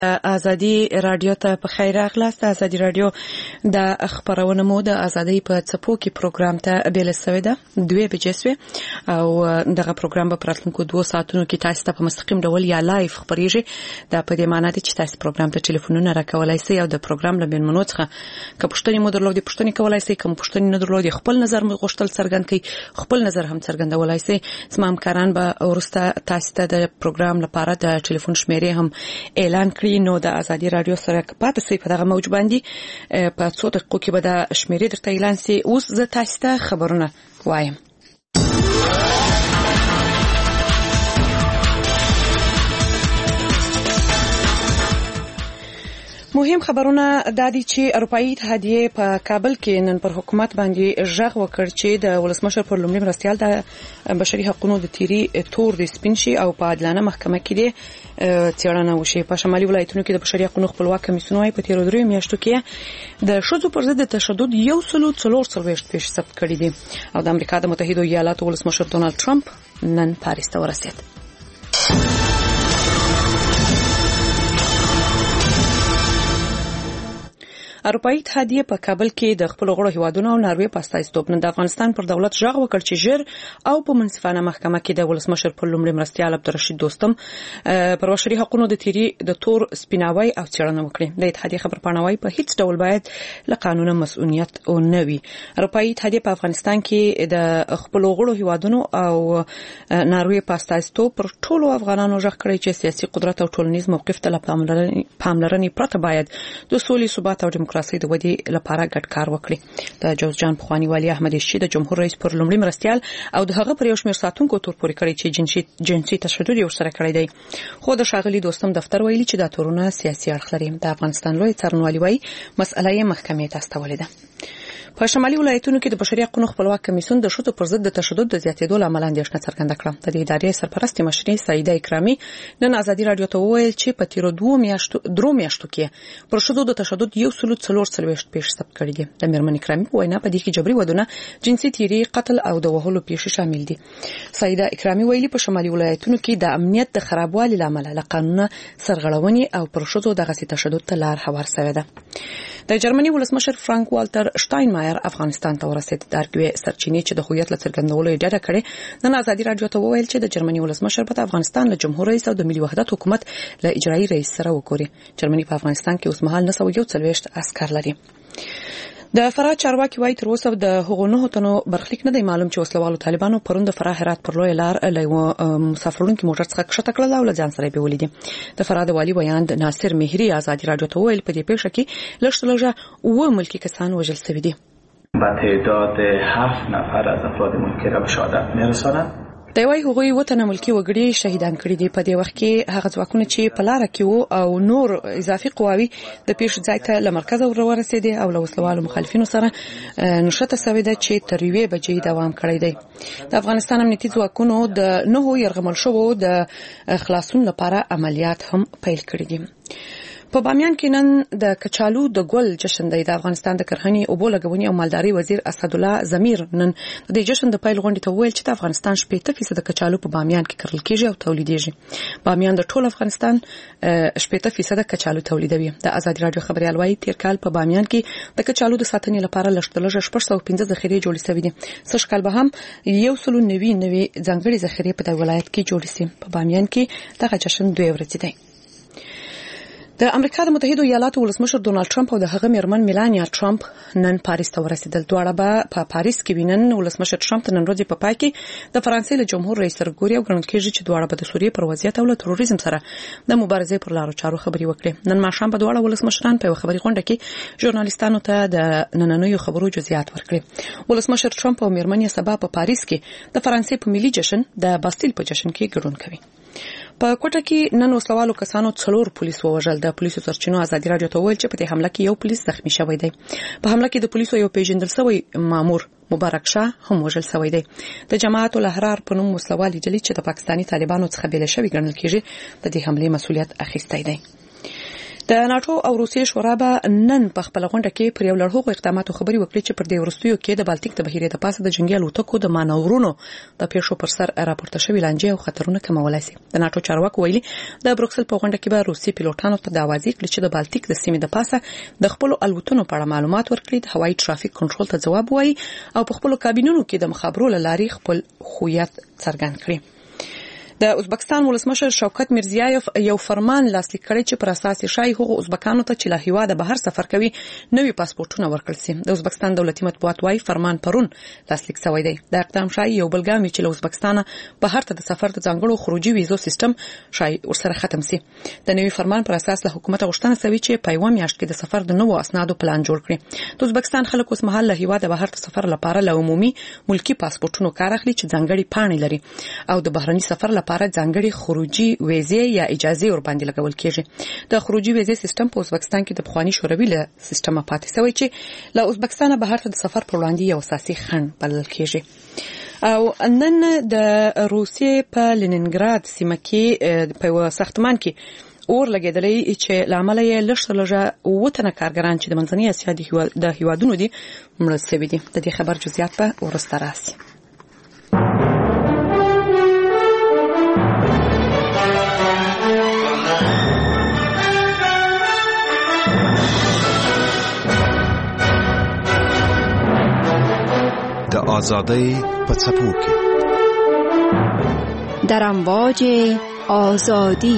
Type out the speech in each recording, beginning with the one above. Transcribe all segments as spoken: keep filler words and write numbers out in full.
ازادي رادیو ته په خیر راغلاست. ازادي رادیو د خبرونه مو د ازادي په څپو کې پروګرام ته بیل سوی ده دوی بجسوي او دغه پروګرام په پراتلونکو دوه ساعتونو کې تاسو ته په مستقیم ډول یا لایف خبريږي. دا په دې معنی چې تاسو پروګرام ته ټلیفونونه راکولای شئ او د پروګرام له بین منوڅخه که پښتني مو درلودي پښتني کولای شئ، کوم پښتني نه درلودي خپل نظر مو غوښتل څرګند کړئ، خپل نظر هم څرګندولای شئ. سمام کاران به ورسته تاسو ته د پروګرام لپاره د ټلیفون شمیرې هم اعلان کړی. نو د ازادي رادیو سره پاتې سي په دغه موج باندې په څو دقیقو کې به د شمیرې درته اعلان سي. اوس زه تاسو ته خبرونه وایم. مهم خبرونه د دې چې اروپאי اتحادیه په کابل کې نن پر حکومت باندې ژغ وکړ چې د ولسمشر پر لومړي مرستيال د بشري حقوقو د تیری تور د سپینشي او په عادلانه محکمه کې د څېړنه وشي. په شمالي ولایتونو کې د بشري حقوقو خپلواک کمیسیون په تیرو درې میاشتو کې د شذو پر ضد تشدد یو سلو څلور څلوېښت پیښې ثبت کړې دي او د امریکا د متحده ایالاتو ولسمشر ډونالد ټرمپ نن پاریس ته ورسېد. اروپאי اتحادیه په کابل کې د خپل غړو هیوادونو او ناروې په استازیتوب نن د افغانستان پر دولت ژغ وکړ چې ژر او په منصفانه محکمه کې د ولسمشر پر لومړي مرستيال عبدالرشید دوستم پر بشري حقوقو د تیری د تور سپیناوي او څېړنه وکړي. د اتحادیه خبرپاڼوي په هیڅ ډول باید له قانون مسؤلیت او نه وي. اروپאי اتحادیه په افغانستان کې د خپل غړو هیوادونو او ناروې په استازیتوب پر ټولو افغانانو ژغ کړی چې سیاسي قدرت او ټولنیز موقف ته پاملرنې پرته باید د سولې ثبات او دیموکراسي د ودی لپاره ګډ کار وکړي. د جوزجان پخوانی والی احمد شي د جمهور رئیس پر لومړي مرستيال او د هغه پر یو شمېر ساتونکو تور پورې کړی چې جنسي جنسي تشدد یې ورسره کړی دی. خو د شاغلي دوستم دفتر ویلي چې دا تورونه سیاسي اړخ لري. د افغانستان لوی څارنوالي وايي مسأله یې محکمې ته استولې ده. په شمالي ولایتونو کې د بشري حقوقو خپلواک کمیسیون د شذو پر ضد تشدد د زیاتېدو لامل اندېښنه څرګنده کړه. د دې ادارې سرپرست مشري سعیده اکرامي نن ازادي رادیو ته وویل چې په تیرو دوه میاشتو درو میاشتو کې پر شذو د تشدد یو سلو څلور څلوېښت پیښې ثبت کړي دي. د میرمن اکرامي په وینا په دې کې جبري ودونه، جنسي تیری، قتل او د وهلو پیښې شامل دي. سعیده اکرامي ویلي په شمالي ولایتونو کې د امنیت د خرابوالي لامل له قانون سرغړونې او پر شذو د غسي تشدد ته لار هوار شوی ده. د جرمني ولسمشر فرانک والټر شټاینمایر افغانستان ته ورسېد. د ارګوي سرچینې چې د هویت لڅرګندولو ډډه کړې نن ازادي رادیو ته وویل چې د جرمني ولسمشر په افغانستان له جمهور رئیس او د ملي وحدت حکومت له اجرایي رئیس سره وګوري. جرمني په افغانستان کې اوس مهال نه سو یو څلوېښت عسكر لري. د فراه چارواکي وايي تر اوسه د هغونو تنو برخلیک نه دی معلوم چې وسلوالو طالبانو پروند فراه هرات پر لوی لار له مسافرونکو موټر څخه کښته کړل او له ځان سره به ولیدي. د فراه د والی بیان ناصر مهری ازادي رادیو ته ویل په دې پیښه کې لږ و ملکی کسان وژل شوي دي. با تعداد هفت نفر از افراد ملکی را به شهادت میرسانند. د وای هغوی وطن ملکی وګړي شهیدان کړي دي. په دې وخت کې هغه ځواکونه چې په لار کې وو او نور اضافي قواوی د پیښې ځای ته له مرکز ورسېدي او له وسلوالو مخالفینو سره نشته سوي ده چې تر یوې بجې دوام کړی دی. د افغانستان امنیتي ځواکونو د نهو يرغمل شوو د خلاصون لپاره عملیات هم پیل کړي دي. په بامیان کې نن د کچالو د ګل جشن دی. د افغانستان د کرهنې او بولګونی او مالداري وزیر اسد الله زمیر نن د جشن د پیل غونډې ته ویل چې د افغانستان شپږ فیصد کچالو په بامیان کې کرل کېږي او تولیدېږي. بامیان د ټول افغانستان شپږ فیصد کچالو تولیدوي. د ازادي رادیو خبريال وايي تیر کال په بامیان کې د کچالو د ساتنې لپاره لږ شپږ سوه پنځه ذخیرې جوړې شوې دي. سږ کال به هم یو سلو نوي نوي ځانګړي ذخیرې په ولایت کې جوړې شي. په بامیان کې دغه جشن دوه ورځې دی. د امریکا د متحده ایالاتو ولسمشر ډونالد ټرمپ او د هغه میرمن میلانیا ټرمپ نن پاریس ته ورسېدل. دواړه به په پاریس کې وینن. ولسمشر ټرمپ نن ورځ په پای کې د فرانسې له جمهور رئیس سره ګوري او ګڼل کېږي چې دواړه به د سوریې پر وضعیت او له تروریزم سره د مبارزې پر لارو چارو خبري وکړي. نن ماښام په دواړه ولسمشران په خبري غونډه کې ژورنالیستانو ته د نننوي خبرو جزئیات ورکړي. ولسمشر ټرمپ او میرمن یې سبا په پاریس کې د فرانسې په ملي جشن د باستیل په جشن کې ګډون کوي. په کوټه کې نن وسلوالو کسانو څلور پولیس ووژل. د پولیسو سرچینو ازادي رادیو ته ویل چې په دې حمله کې یو پولیس زخمی شوی دی. په حمله کې د پولیسو یو پیژندل شوی مامور مبارک شاه هم وژل شوی دی. د جماعت الاحرار په نوم وسلوالي ډلې چې د پاکستاني طالبانو څخه بیل شوی ګڼل کېږي د دې حمله مسؤلیت اخیستی دی. د ناتو او روسیې شورا به نن په خپل غونډه کې پر یو لړ اقداماتو خبري وکړي چې پر دې ورستیو کې د بالټیک د بهیرې د پاسه د جنگي الوتکو د مانورونو د پیښو پر سر راپورته شوی لانجې او خطرونه کمولای شي. د ناتو چارواکو ویلي د بروکسل په غونډه کې به روسي پیلوټانو ته د اوازې کړي چې د بالټیک د سیمې د پاسه د خپل الوتنو په اړه معلومات ورکړي، د هوایي ټرافیک کنټرول ته ځواب وایي او په خپل کابینونو کې د مخابرو لاري خپل هویت څرګند کړي. د ازبکستان ولسمشر شوکت میرزیایف یو فرمان لاسلیک کړی چې پر اساس یې شای هغو ازبکانو ته چې له هیواده بهر سفر کوي نوي پاسپورتونه ورکړل شي. د ازبکستان دولتي مطبوعات وايي فرمان پرون لاسلیک شوی دی. د اقدام شای یو بل ګام چې له ازبکستان بهر ته د سفر د ځانګړو خروجي ویزو سیستم شای ورسره ختم شي. د نوي فرمان پر اساس له حکومت غوښتنه شوی چې په یو میاشت کې د سفر د نوو اسنادو پلان جوړ کړي. د ازبکستان خلک اوس مهال له هیواده بهر ته سفر لپاره له عمومي ملکی پاسپورتونو کار اخلي چې ځانګړي پاڼې لري او د بهرني سفر لپاره ځانګړي خروجي ویزې یا اجازه ور باندې لګول کیږي. د خروجي ویزې سیستم په ازبکستان کې د بخوانی شوروي له سیستم پاتې شوی چې له ازبکستان بهر ته د سفر پر وړاندې یو اساسي خنډ بلل کیږي. او نن د روسیې په لینینګراد سیمه کې په ساختمان کې اور لګیدلې چې لامل یې لږ لږه وټنه کارګران چې د منځنۍ اسیا د هیوادونو دي مړ شوي دي. د دې خبر جزئیات په ورسته راسي. د آزادۍ په څپو کې در امواج آزادی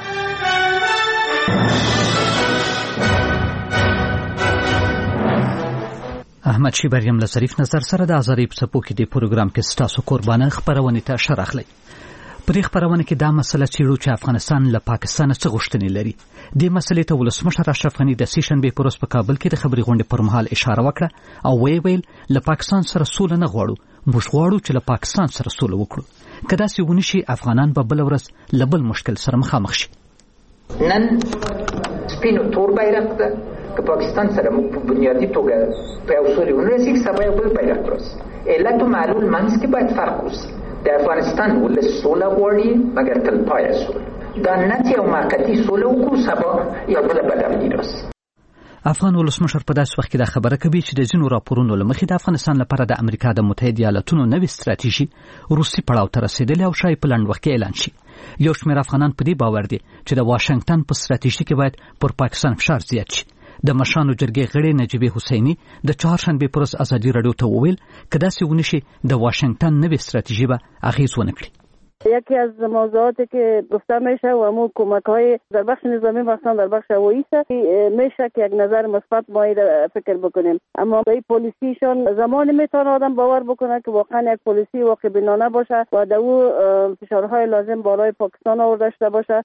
احمد شیبریم له ظریف نظر سره د آزادۍ په څپو کې د پروګرام کې ستاسو قربانه خبرونه ته شرخلی. پرې خبرونه کې دا مسله چیرو چې افغانستان له پاکستان څخه غوښتنې لري. د مسلې ته ولسمشر اشرف غنی د سیشنبه پر ورځ په کابل کې د خبري غونډې پر مهال اشاره وکړه او وی ویل له پاکستان سره سوله نه غواړو، موږ غواړو چې له پاکستان سره سوله وکړو. کدا سی ونی شي افغانان به بل ورځ لبل مشکل سره مخامخ شي. نن سپینو تور بیرغ ده که پاکستان سره موږ په بنیادی توګه په یو سوري ونرسي سبا یو بل بیرغ درس علت و معلول منځ کې باید فرق وشي. د افغانستان ولس سوله غواړي مګر تل پایه سوله. دا نه چې یو موقتي سوله وکړو سبا یو بل بدلون راسي. افغان ولسمشر په داسې وخت کې دا خبره کوي چې د ځینو راپورونو له مخې د افغانستان لپاره د امریکا د متحده ایالاتونو نوې ستراتیژي روسي پړاو ته رسیدلې او شاید په لنډ وخت کې اعلان شي. یو شمېر افغانان په دې باور دي چې د واشنگټن په ستراتیژي کې باید پر پاکستان فشار زیات شي. د مشرانو جرګې غړي نجیبه حسینی د چهارشنبه پر ورځ ازادي رادیو ته وویل که داسې ونشي د واشنگټن نوې ستراتیژي به اغیز ونه کړي. یکی از موضوعاتی که گفته میشه و امو کمک‌های در بخش نظامی مثلا در بخش هوایی است میشه که یک نظر مثبت ما فکر بکنیم، اما این پلیسیشون زمانی میتونه آدم باور بکنه که واقعا یک پلیسی واقع بینانه باشه و در او فشارهای لازم بالای پاکستان آورده شده باشه.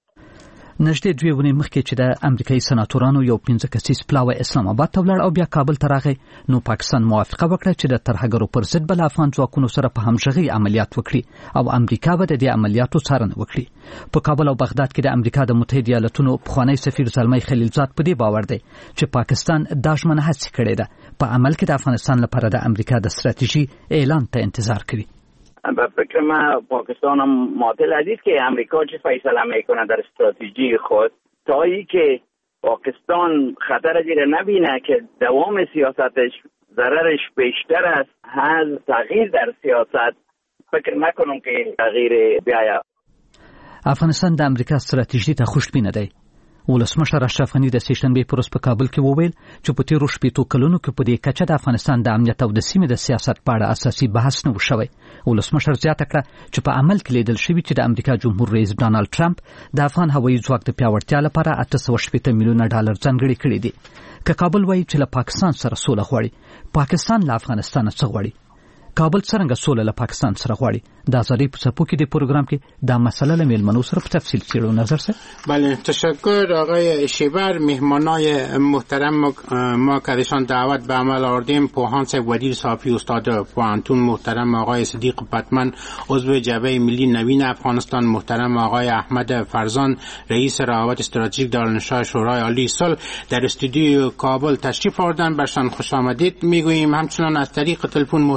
نږدې دوه ونې مخکې چې د امریکایي سناتورانو یو پنځه کسیز پلاوی اسلام آباد ته ولاړ او بیا کابل ته راغی، نو پاکستان موافقه وکړه چې د ترهګرو پر ضد بل افغان ځواکونو سره په همغږۍ عملیات وکړي او امریکا به د دې عملیاتو څارنه وکړي. په کابل او بغداد کې د امریکا د متحده ایالاتونو پخوانی سفیر زلمی خلیلزاد په دې باور دی چې پاکستان دا ژمنه هڅه کړې ده، په عمل کې د افغانستان لپاره د امریکا د ستراتیژي اعلان ته انتظار کوي. به فکر من پاکستان هم معطل عزیز که امریکا چه فیصله میکنه در استراتژی خود تا ای که پاکستان خطر زیر نبینه که دوام سیاستش ضررش بیشتر است از تغییر در سیاست فکر نکنم که تغییر بیاید. افغانستان د امریکا ستراتیژي ته خوشبینه دی. ولسمشر اشرف غنی د سیشنبه پر ورځ په کابل کې وویل چې په تیرو شپېتو کلونو کې په دې کچه د افغانستان د امنیت او د سیمې د سیاست په اړه اساسي بحث نه و شوی. ولسمشر زیاته کړه چې په عمل کې لیدل شوي چې د امریکا جمهور رئیس ډانلډ ټرمپ د افغان هوایي ځواک د پیاوړتیا لپاره اته سوه شپېته میلیونه ډالر ځانګړي کړي دي. که کابل وایي چې له پاکستان سره سوله غواړي، پاکستان له افغانستان څخه غواړي. کابل څنګه سوله له پاکستان سره غواړي؟ د آزادۍ په څپو کې د پروګرام کې دا مسله له میلمنو سره په تفصیل څېړو. نظر سره بله، تشکر آقای شیبر. مهمانای محترم ما که ازشان دعوت به عمل آوردیم پوهان ودیر صافی استاد پوهنتون محترم آقای صدیق پتمن عضو جبهه ملی نوین افغانستان، محترم آقای احمد فرزان رئیس روابط استراتژیک دارالانشا شورای عالی صلح در استودیو کابل تشریف آوردن. برشان خوش آمدید میگوییم. همچنان از طریق تلفن محترم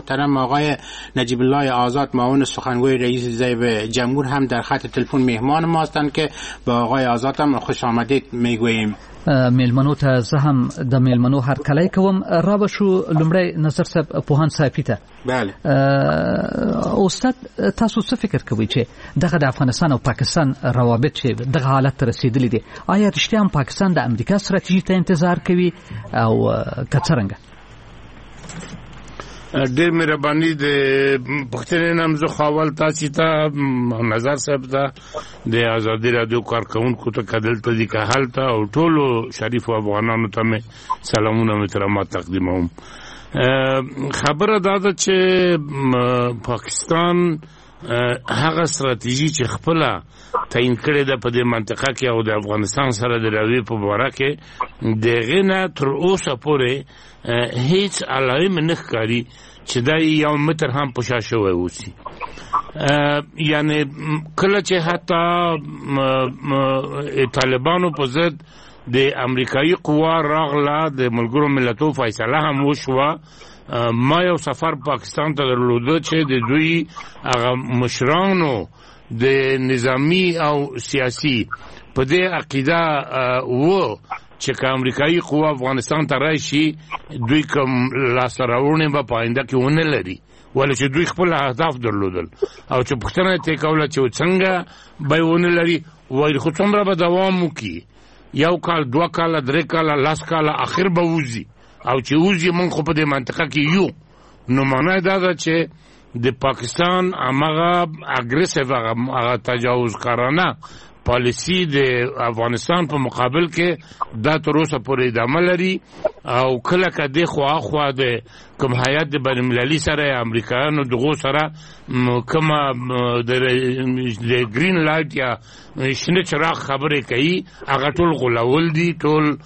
آقای نجیب الله آزاد معاون سخنگوی رئیس ضریب جمهور هم در خط تلفن مهمان ما هستند که با آقای آزاد هم خوش آمدید میگوییم. میلمنو ته زه هم د میلمنو هر کله کوم را بشو لمړی نظر صاحب پوهان صافی ته. بله استاد تاسو څه فکر کوئ چې دغه د افغانستان او پاکستان روابط چې دغه حالت ته رسیدلی دي، آیا رښتیا هم پاکستان د امریکا ستراتیژي ته انتظار کوي او که څرنګه؟ ډېر مهرباني د پښتنې نام زه خاول تاسو ته نظر صاحب ته د آزادي رادیو کارکونکو ته کدل ته دي که حالت او ټولو شریف افغانانو ته مې سلامونه او احترامات تقدیموم. خبره دا ده چې پاکستان هغه ستراتیژي چې خپل تعین کړې ده په دې منطقه کې او د افغانستان سره د راوي په باره کې دغه نه تر اوسه پورې هیڅ علائم نه ښکاري چې دا یو متر هم پوښا شوی اوسي. یعنی کله چې حتی طالبانو په ضد د امریکایي قوا راغله د ملګرو ملتونو فیصله هم وشوه، ما یو سفر پاکستان ته درلوده چې د دوی هغه مشرانو د نظامی او سیاسی په دې عقیده و چې که امریکایي قوا افغانستان ته راشي دوی کوم لاسته راوړنې به په آینده کې ونه لري، ولې چې دوی خپل اهداف درلودل او چې پوښتنه یې کوله چې څنګه به ونه لري، وایي خو څومره به دوام وکړي، یو کال دوه کاله درې کاله لاس کاله اخر به وځي او چې وځي موږ خو په دې منطقه کې یو. نو معنا دا ده چې د پاکستان هغه اګریسیو هغه تجاوزکارانه پالیسی د افغانستان په مقابل کې دا تر اوسه پورې ادامه لري او کله کده خو اخوا د کوم هیئت د بین المللي سره امریکایانو دغه سره کوم د گرین لایټ یا شنه چراغ خبرې کوي هغه ټول غولول دي، ټول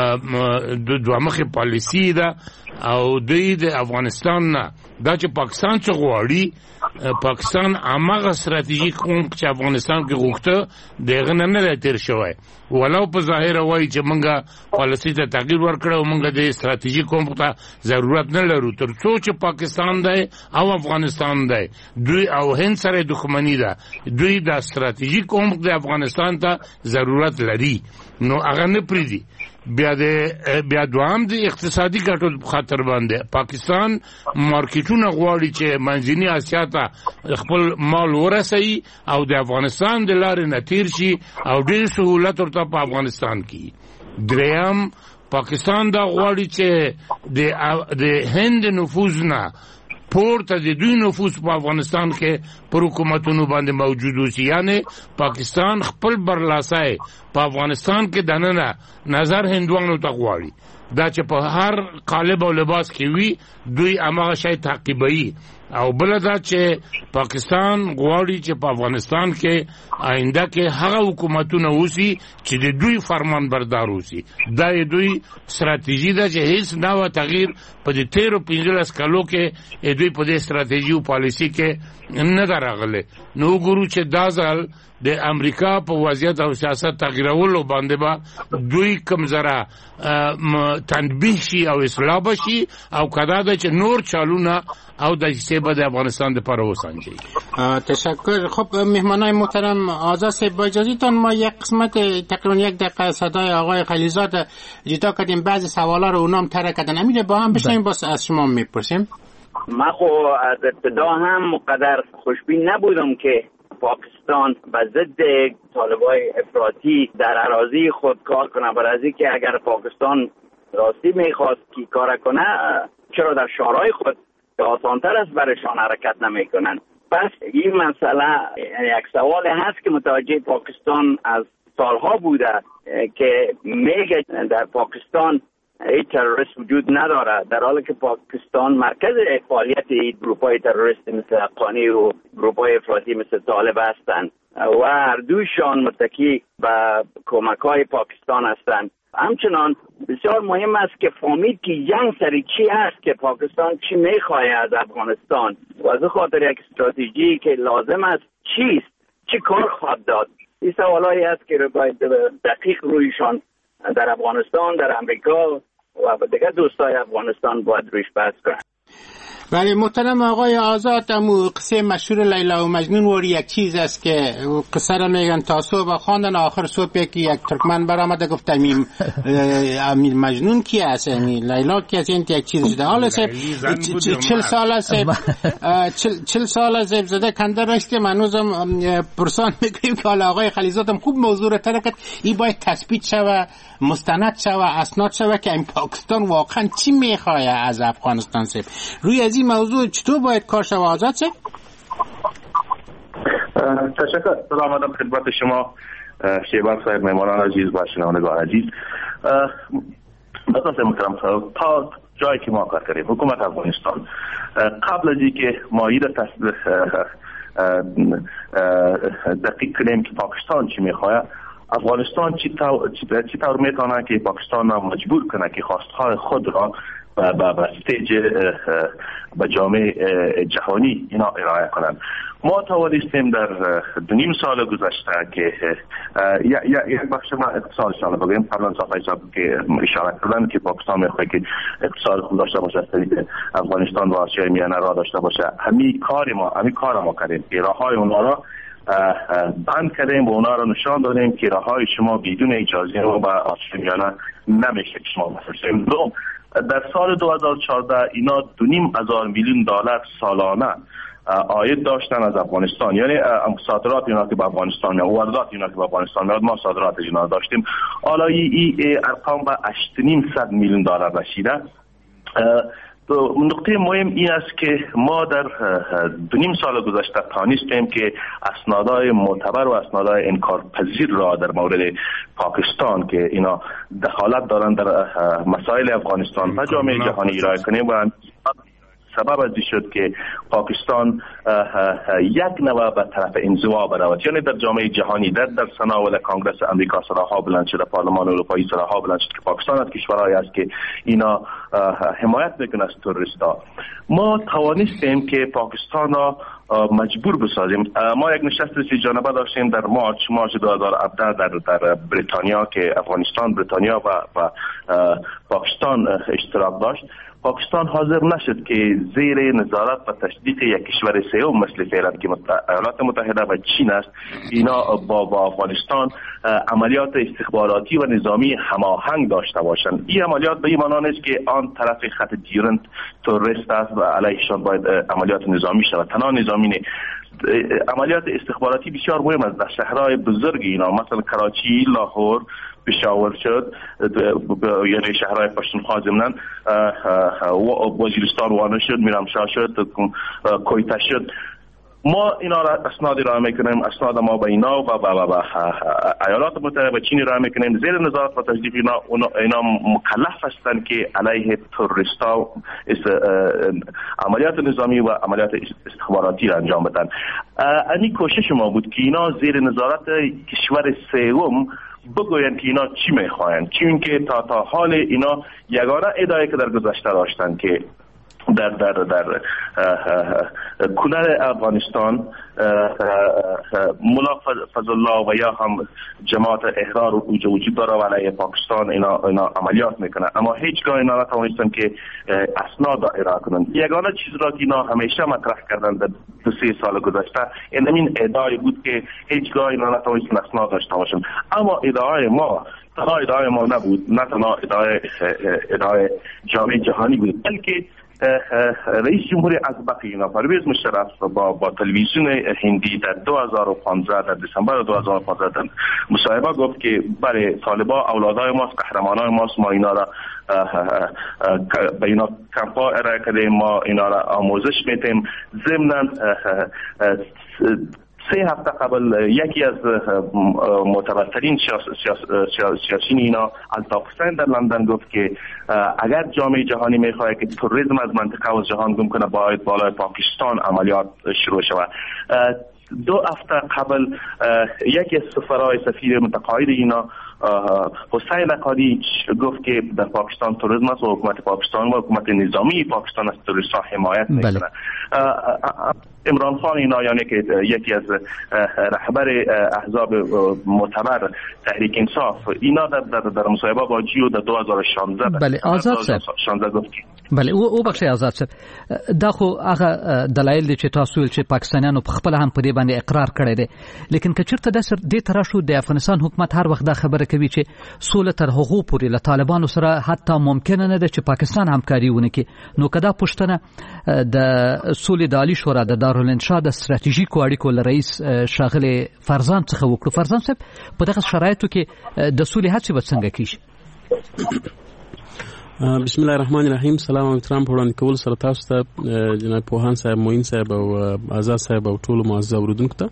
د دوه مخه پالیسی ده او د افغانستان نه دا چې پاکستان څخه غواړي پاکستان هغه ستراتیژیک کوم چې افغانستان کې غوښته دغه نه نه تیر شوی، ولو په ظاهر وایي چې موږ پالیسی ته تغییر ورکړو او موږ د ستراتیژیک کوم ته ضرورت نه لرو، تر څو چې پاکستان دی او افغانستان دی دوی او هند سره دښمنی ده، دوی د ستراتیژیک کوم د افغانستان ته ضرورت لري، نو هغه نه پریدي. بیا د بیا دوام د اقتصادي ګټو خاطر باندې پاکستان مارکیټونه غواړي چې منځني اسیا ته خپل مال ورسوي او د افغانستان د لارې نه تیر شي او ډېر سهولت ورته په افغانستان کې. دریم پاکستان دا غواړي چې د هند نفوذ نه پورته د دوی نفوذ په افغانستان کې پر حکومتونو باندې موجود اوسي، یعنی پاکستان خپل برلاسای په افغانستان کې دننه نظر هندوانو ته غواړي، دا چې په هر قالب او لباس کې وي دوی هغه شی تعقیبوي، او بل دا چې پاکستان غواړي چې په افغانستان کې آینده کې هغه حکومتونه اوسي چې د دوی فرمان بردار اوسي. دا د دوی ستراتیژي ده چې هیڅ نوې تغییر په دې تیرو پنځلس کالو کې دوی په دې ستراتیژي او پالیسی کې نه راغله. نو ګورو چې دا ځل د امریکا په وضعیت او سیاست تغییرولو باندې با دوی کم زره تنبیه شي او اصلاح بشي او کدا د چې نور چالونه او د سیبه د افغانستان د پر وسنجي. تشکر. خب مهمانای محترم آزاد صاحب با اجازهتون ما یک قسمت تقریبا یک دقیقه صدای آقای خلیزاد جدا کردیم، بعضی سوالا رو اونام طرح کردن، امیر با هم بشنیم باز از شما میپرسیم. من خو از ابتدا هم مقدر خوشبین نبودم که پاکستان به ضد طالبای افراطی در اراضی خود کار کنه، برای از که اگر پاکستان راستی میخواست که کار کنه چرا در شورای خود آسانتر است برایشان حرکت نمیکنن. پس این مسئله یک سوال هست که متوجه پاکستان از سالها بوده که میگه در پاکستان هیچ تروریست وجود نداره، در حالی که پاکستان مرکز فعالیت گروپ‌های تروریستی مثل افغانی و گروپ‌های افراطی مثل طالب هستند و هر دوشان متکی به کمک‌های پاکستان هستند. همچنان بسیار مهم است که فهمید که جنگ سری چی است که پاکستان چی میخواهد از افغانستان و از خاطر یک استراتژی که لازم است چیست، چی کار خواهد داد. این سوالایی است که باید دقیق رویشان در افغانستان، در امریکا و دیگر دوستای افغانستان باید رویش بحث کنند. بله محترم آقای آزاد، امو قصه مشهور لیلا و مجنون ور یک چیز است که قصه را میگن تا صبح خواندن، آخر صبح که یک ترکمن برآمده گفت امین امین مجنون کی است، امین لیلا کی است، این یک چیز شده. حالا سه چهل سال است، چهل سال است زده کنده رشته منوزم پرسان میکنیم که حالا آقای خلیزادم خوب موضوع را ترکت، این باید تثبیت شوه، مستند شوه، اسناد شوه که این پاکستان واقعا چی میخواه از افغانستان سه. روی از این موضوع چطور باید کار شوه آزاد سه؟ تشکر. سلام آدم خدمت شما شیبان صاحب، مهمانان عزیز و شنوندگان عزیز. بسیار محترم صاحب، تا جایی که ما کار کردیم حکومت افغانستان قبل از اینکه ما این دقیق کنیم که پاکستان چی میخواه، افغانستان چی طور چی طور میتونه که پاکستان را مجبور کنه که خواستهای خود را به به استیج به جامعه جهانی اینا ارائه کنند. ما توانستیم در دو نیم سال گذشته که یک بخش ما اقتصادشان رو بگیم، قبلا صاحب صاحب که اشاره کردن که پاکستان میخواد که اقتصاد خوب داشته باشه، استقلال افغانستان و آسیای میانه را داشته باشه. همین کار ما همین کار ما کردیم، راههای اونها را بند کردیم و اونا را نشان دادیم که راههای شما بدون اجازه و به آسیای میانه نمیشه که شما بفرستیم. دو در سال دو هزار و چهارده اینا دو نیم هزار میلیون دلار سالانه عاید داشتن از افغانستان، یعنی صادرات اینا که به افغانستان میاد، واردات اینا که به افغانستان میاد، ما صادرات اینا داشتیم. حالا این ارقام به هشت و نیم صد میلیون دلار رسیده. نقطه مهم این است که ما در دو نیم سال گذشته توانستیم که اسنادهای معتبر و اسنادهای انکارپذیر را در مورد پاکستان که اینا دخالت دارند در مسائل افغانستان و جامعه جهانی ارائه کنیم و سبب از این شد که پاکستان یک نوع به طرف انزوا برود، یعنی در جامعه جهانی در در تناول کنگره امریکا صداها بلند شده، پارلمان اروپایی صداها بلند شد که پاکستان از کشورهایی است که اینا حمایت میکنه از تروریستا. ما توانستیم که پاکستان را مجبور بسازیم. ما یک نشست سی جانبه داشتیم در مارچ مارچ دو هزار و هفده در در بریتانیا که افغانستان، بریتانیا و, و پاکستان اشتراک داشت. پاکستان حاضر نشد که زیر نظارت و تشدید یک کشور سوم مثل فعلا که ایالات متحده و چین است اینا با, با افغانستان عملیات استخباراتی و نظامی هماهنگ داشته باشند. این عملیات به این معنی است که آن طرف خط دیرنت تروریست است و علیهشان باید عملیات نظامی شود. تنها نظامی نه، عملیات استخباراتی بسیار مهم است در شهرهای بزرگ اینا، مثلا کراچی، لاهور، پشاور شد، یعنی شهرهای پشتونخوا ضمناً وزیرستان وانه شد، میرمشاه شد، کویته شد. ما اینا را اسنادی را میکنیم، اسناد ما به اینا و به ایالات متحده و چین را میکنیم زیر نظارت و تجدید. اینا اینا مکلف هستند که علیه تروریستا عملیات نظامی و عملیات استخباراتی را انجام بدن. این کوشش ما بود که اینا زیر نظارت کشور سوم بگوین که اینا چی میخواین، چون که تا تا حال اینا یگانه ادعایی که در گذشته داشتن که در در در کنار افغانستان ملا فضل الله و یا هم جماعت احرار و وجود داره و علیه پاکستان اینا اینا عملیات میکنه، اما هیچگاه اینا نتوانستن که اسناد ارائه کنن. یگانه چیز را که اینا همیشه مطرح کردن در دو سه سال گذشته این ادعای بود که هیچگاه اینا نتوانستن اسناد داشته باشن. اما ادعای ما تنها ادعای ما نبود، نه تنها ادعای ادعای جامعه جهانی بود، بلکه رئیس جمهور ازبق اینا پرویز مشرف با با تلویزیون هندی در دو هزار و پانزده در دسامبر دو هزار و پانزده مصاحبه گفت که برای طالبان اولادای ماست، قهرمانای ماست، ما اینا را به اینا کمپا ارائه کردیم، ما اینا را آموزش میدیم. ضمن سه هفته قبل یکی از معتبرترین سیاسیین اینا الطاف حسین در لندن گفت که اگر جامعه جهانی میخواد که تروریسم از منطقه و جهان گم کنه باید بالای پاکستان عملیات شروع شود. دو هفته قبل یکی از سفرهای سفیر متقاعد اینا حسین قادی گفت که در پاکستان تروریسم است و حکومت پاکستان و حکومت نظامی پاکستان از تروریست ها حمایت میکنه. عمران خان اینا یعنی که یکی از رهبر احزاب معتبر تحریک انصاف اینا در در, در مصاحبه با جیو در دو هزار و شانزده بله آزاد صاحب گفت بله او او بخښه آزاد صاحب دا خو هغه دلایل دي چې تاسو ول چې پاکستانیانو په خپل هم په دې باندې اقرار کړی دی لیکن که چیرته د سر دې تر شو د افغانستان حکومت هر وخت دا خبره کوي چې سوله تر هغو پورې له طالبانو سره حتی ممکن نه ده چې پاکستان همکاري ونه کړي نو کدا پښتنه د سولې د عالی شورا د دارالانشا د ستراتیژیکو اړیکو له رئیس شاغله فرزان څخه وکړو. فرزان صاحب په دغه شرایطو کې د سولې هڅې به څنګه کیږي؟ بسم الله الرحمن الرحیم. سلام او احترام په وړاندې کول سره تاسو ته جناب پوهان صاحب، موین صاحب او آزاد صاحب او ټول معزز اوریدونکو ته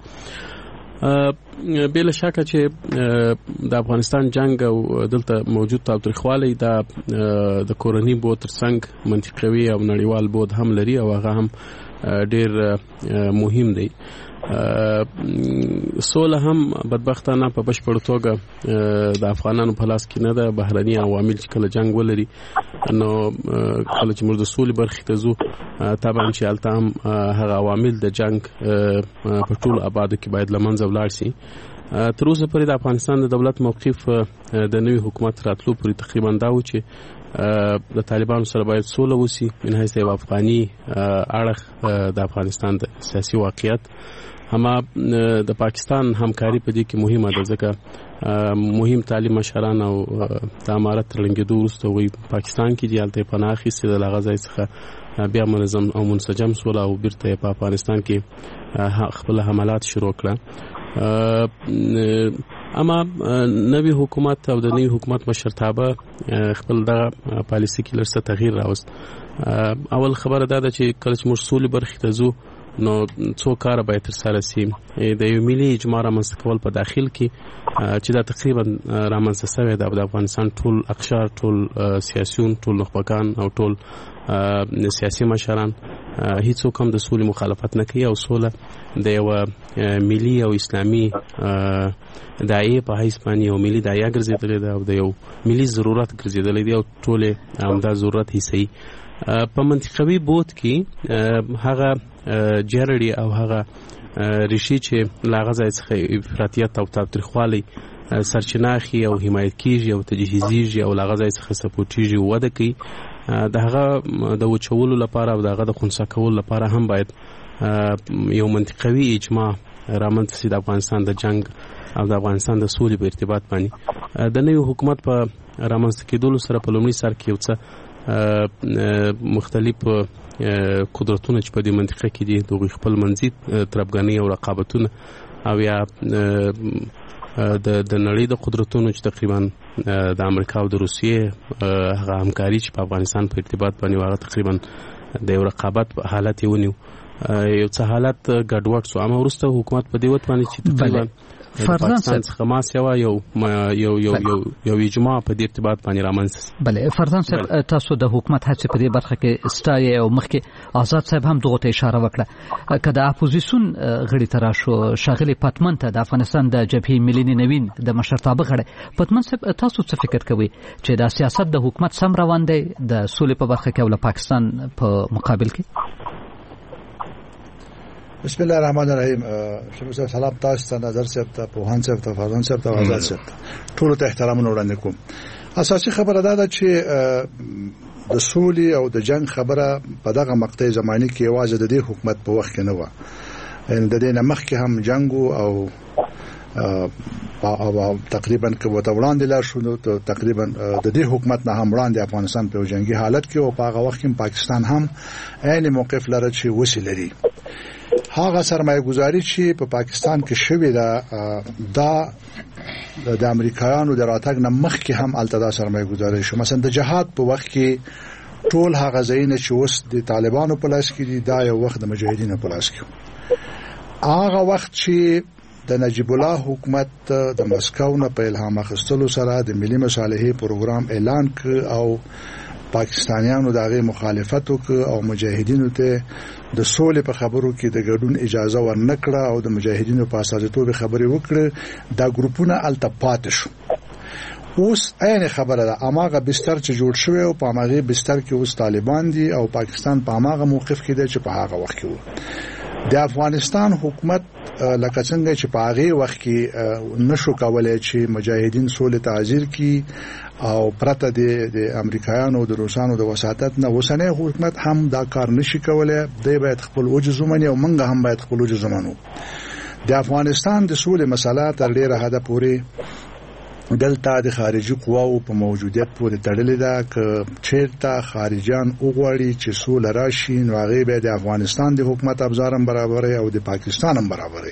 بلا شک چې د افغانستان جنگ او دلته موجود تاوتریخوالی د د کورنۍ بود ترڅنګ منطقوي او نړیوال بود هم لري او هغه هم ډیر مهم دی. سوله هم بدبختانه په بشپړ توګه د افغانانو په لاس کې نه ده. بهرني عوامل چې کله جنگ ولري نو کله چې موږ د سولې برخې ته ځو طبعا چې هلته هم هغه عوامل د جنگ په ټولو ابعادو کې باید له منځه ولاړ شي. تر اوسه پورې د افغانستان د دولت موقف د نوي حکومت راتلو پورې تقریبا دا و چې د طالبانو سره باید سوله وسی من حیث یو افغاني اړخ د افغانستان د سیاسي واقعیت. اما د پاکستان همکاري په دې کې مهمه ده ځکه مهم تعلیم مشران او د امارت ترلنګېدو وروسته وی پاکستان کې دی هلته پناه اخیستې د هغه ځای څخه بیا منظم او منسجم سوله او بیرته په افغانستان کې خپل حملات شروع کړه. اما نوی حکومت او د نوی حکومت مشرتابه خپل د پالیسي کې لږ څه تغییر راوست. اول خبره دا ده چې کله چې موږ سولې برخې ته ځو نو څو کار باید ترسره شي. د یو ملي اجماع رامنځته کول په داخل کې چې دا تقریبا رامنځته شوی ده د افغانستان ټول اقشار، ټول سیاسيون، ټول نخبگان او ټول سیاسي مشران هیڅوک هم د سولې مخالفت نه کوي او سوله د یو ملي او اسلامي داعیه په حیث باندې یو ملي داعیه ګرځېدلې ده او د یو ملي ضرورت ګرځېدلې دی او ټول همدا ضرورت حصي په منطقوي بود کې هغه جرړي او هغه ریشي چې لاغه ځای څخه افراطیت او تاوتریخوالی سرچینه اخی او حمایت کیږي او تجهیزیږي او لاغه ځای څخه سپورټیږي وده کوي. د هغه د وچولو لپاره او د هغه د خنثی کولو لپاره هم باید یو منطقوي اجماع رامنځته شي د افغانستان د جنگ او د افغانستان د سولې په ارتباط باندې. د نوي حکومت په رامنځته کېدلو سره په لومړي سر کې یو څه مختلف قدرتونه چې په دې منطقه کې دي د خپل منځي تربګنۍ او رقابتونه او یا د د نړۍ د قدرتونو چې تقریبا د امریکا او د روسیې هغه همکاري چې په افغانستان په ارتباط باندې هغه تقریبا د یو رقابت حالت یې ونیو. یو څه حالت ګډوډ شو. اما وروسته حکومت په دې وخت باندې چې تقریبا فرزان صاحب خماس یو یو یو یو یو اجماع په دې ارتباط باندې رامنځته. بله فرزان صاحب تاسو د حکومت هڅې په دې برخه کې ستایي او مخکې آزاد صاحب هم دغه ته اشاره وکړه که د اپوزیسیون غړي تر شو شاغلي پاتمن ته د افغانستان د جبهې ملي نوین د مشرتابه غړي پاتمن صاحب تاسو څه فکر کوئ چې د سیاست د حکومت سم روان دی د سولې په برخه کې او د پاکستان په مقابل کې؟ بسم الله الرحمن الرحیم. شمس سلام تاسو ته، نظر صاحب ته، پوهان صاحب ته، فرزان صاحب ته، آزاد صاحب ته ټول ته احترام وړاندې کوم. اساسي خبره دا ده چې د سولې او د جنگ خبره په دغه مقطع زماني کې یوازې د دې حکومت په وخت کې نه و، ان د دې نه مخکې هم جنگ او او تقریبا که وته وړاندې لا شو تقریبا د دې حکومت نه هم وړاندې افغانستان په جنگي حالت کې او په هغه وخت کې پاکستان هم عین موقف لري چې وسی لري. هغه سرمایه گذاری چې په پاکستان کې شوې ده دا د امریکایانو د راتګ نه مخکې هم التدا سرمایه گذاری شو. مثلا د جهاد په وخت کې ټول هغه ځایونه چې اوس د طالبانو په لاس کې دي دا یو وخت د مجاهدینو په لاس کې. هغه وخت چې د نجیب الله حکومت د مسکو نه په الهام اخیستلو سره د ملي مصالحې پروګرام اعلان ک او پاکستانیانو دغه مخالفت وک او مجاهدینو ته د سولې په خبرو کې د ګډون اجازه ورنکړه او د مجاهدینو په اساساتو به خبرې وکړه. دا ګروپونه التپات شو. اوس عین خبره ده اماغه بستر چې جوړ شوی او په اماغه بستر کې اوس طالبان دي او پاکستان په اماغه موقف کې دی چې په هغه وخت کې وو د افغانستان حکومت لکه څنګه چې په هغه وخت کې نشو کولای چې مجاهدین سولې تعزیر کی او پرته د امریکایانو او د روسانو د وساتت نه وسنه حکومت هم دا کار نشي کولای دی باید خپل اوج زمانه او منګه هم باید خپل اوج زمانو د افغانستان د سولې مسله تر ډیره حد پورې دلته د خارجي قواو په موجودیت پورې تړلې ده چې چیرته خارجيان وګوري چې سول راشي نو هغه به د افغانستان د حکومت ابزارم برابرې او د پاکستان هم برابرې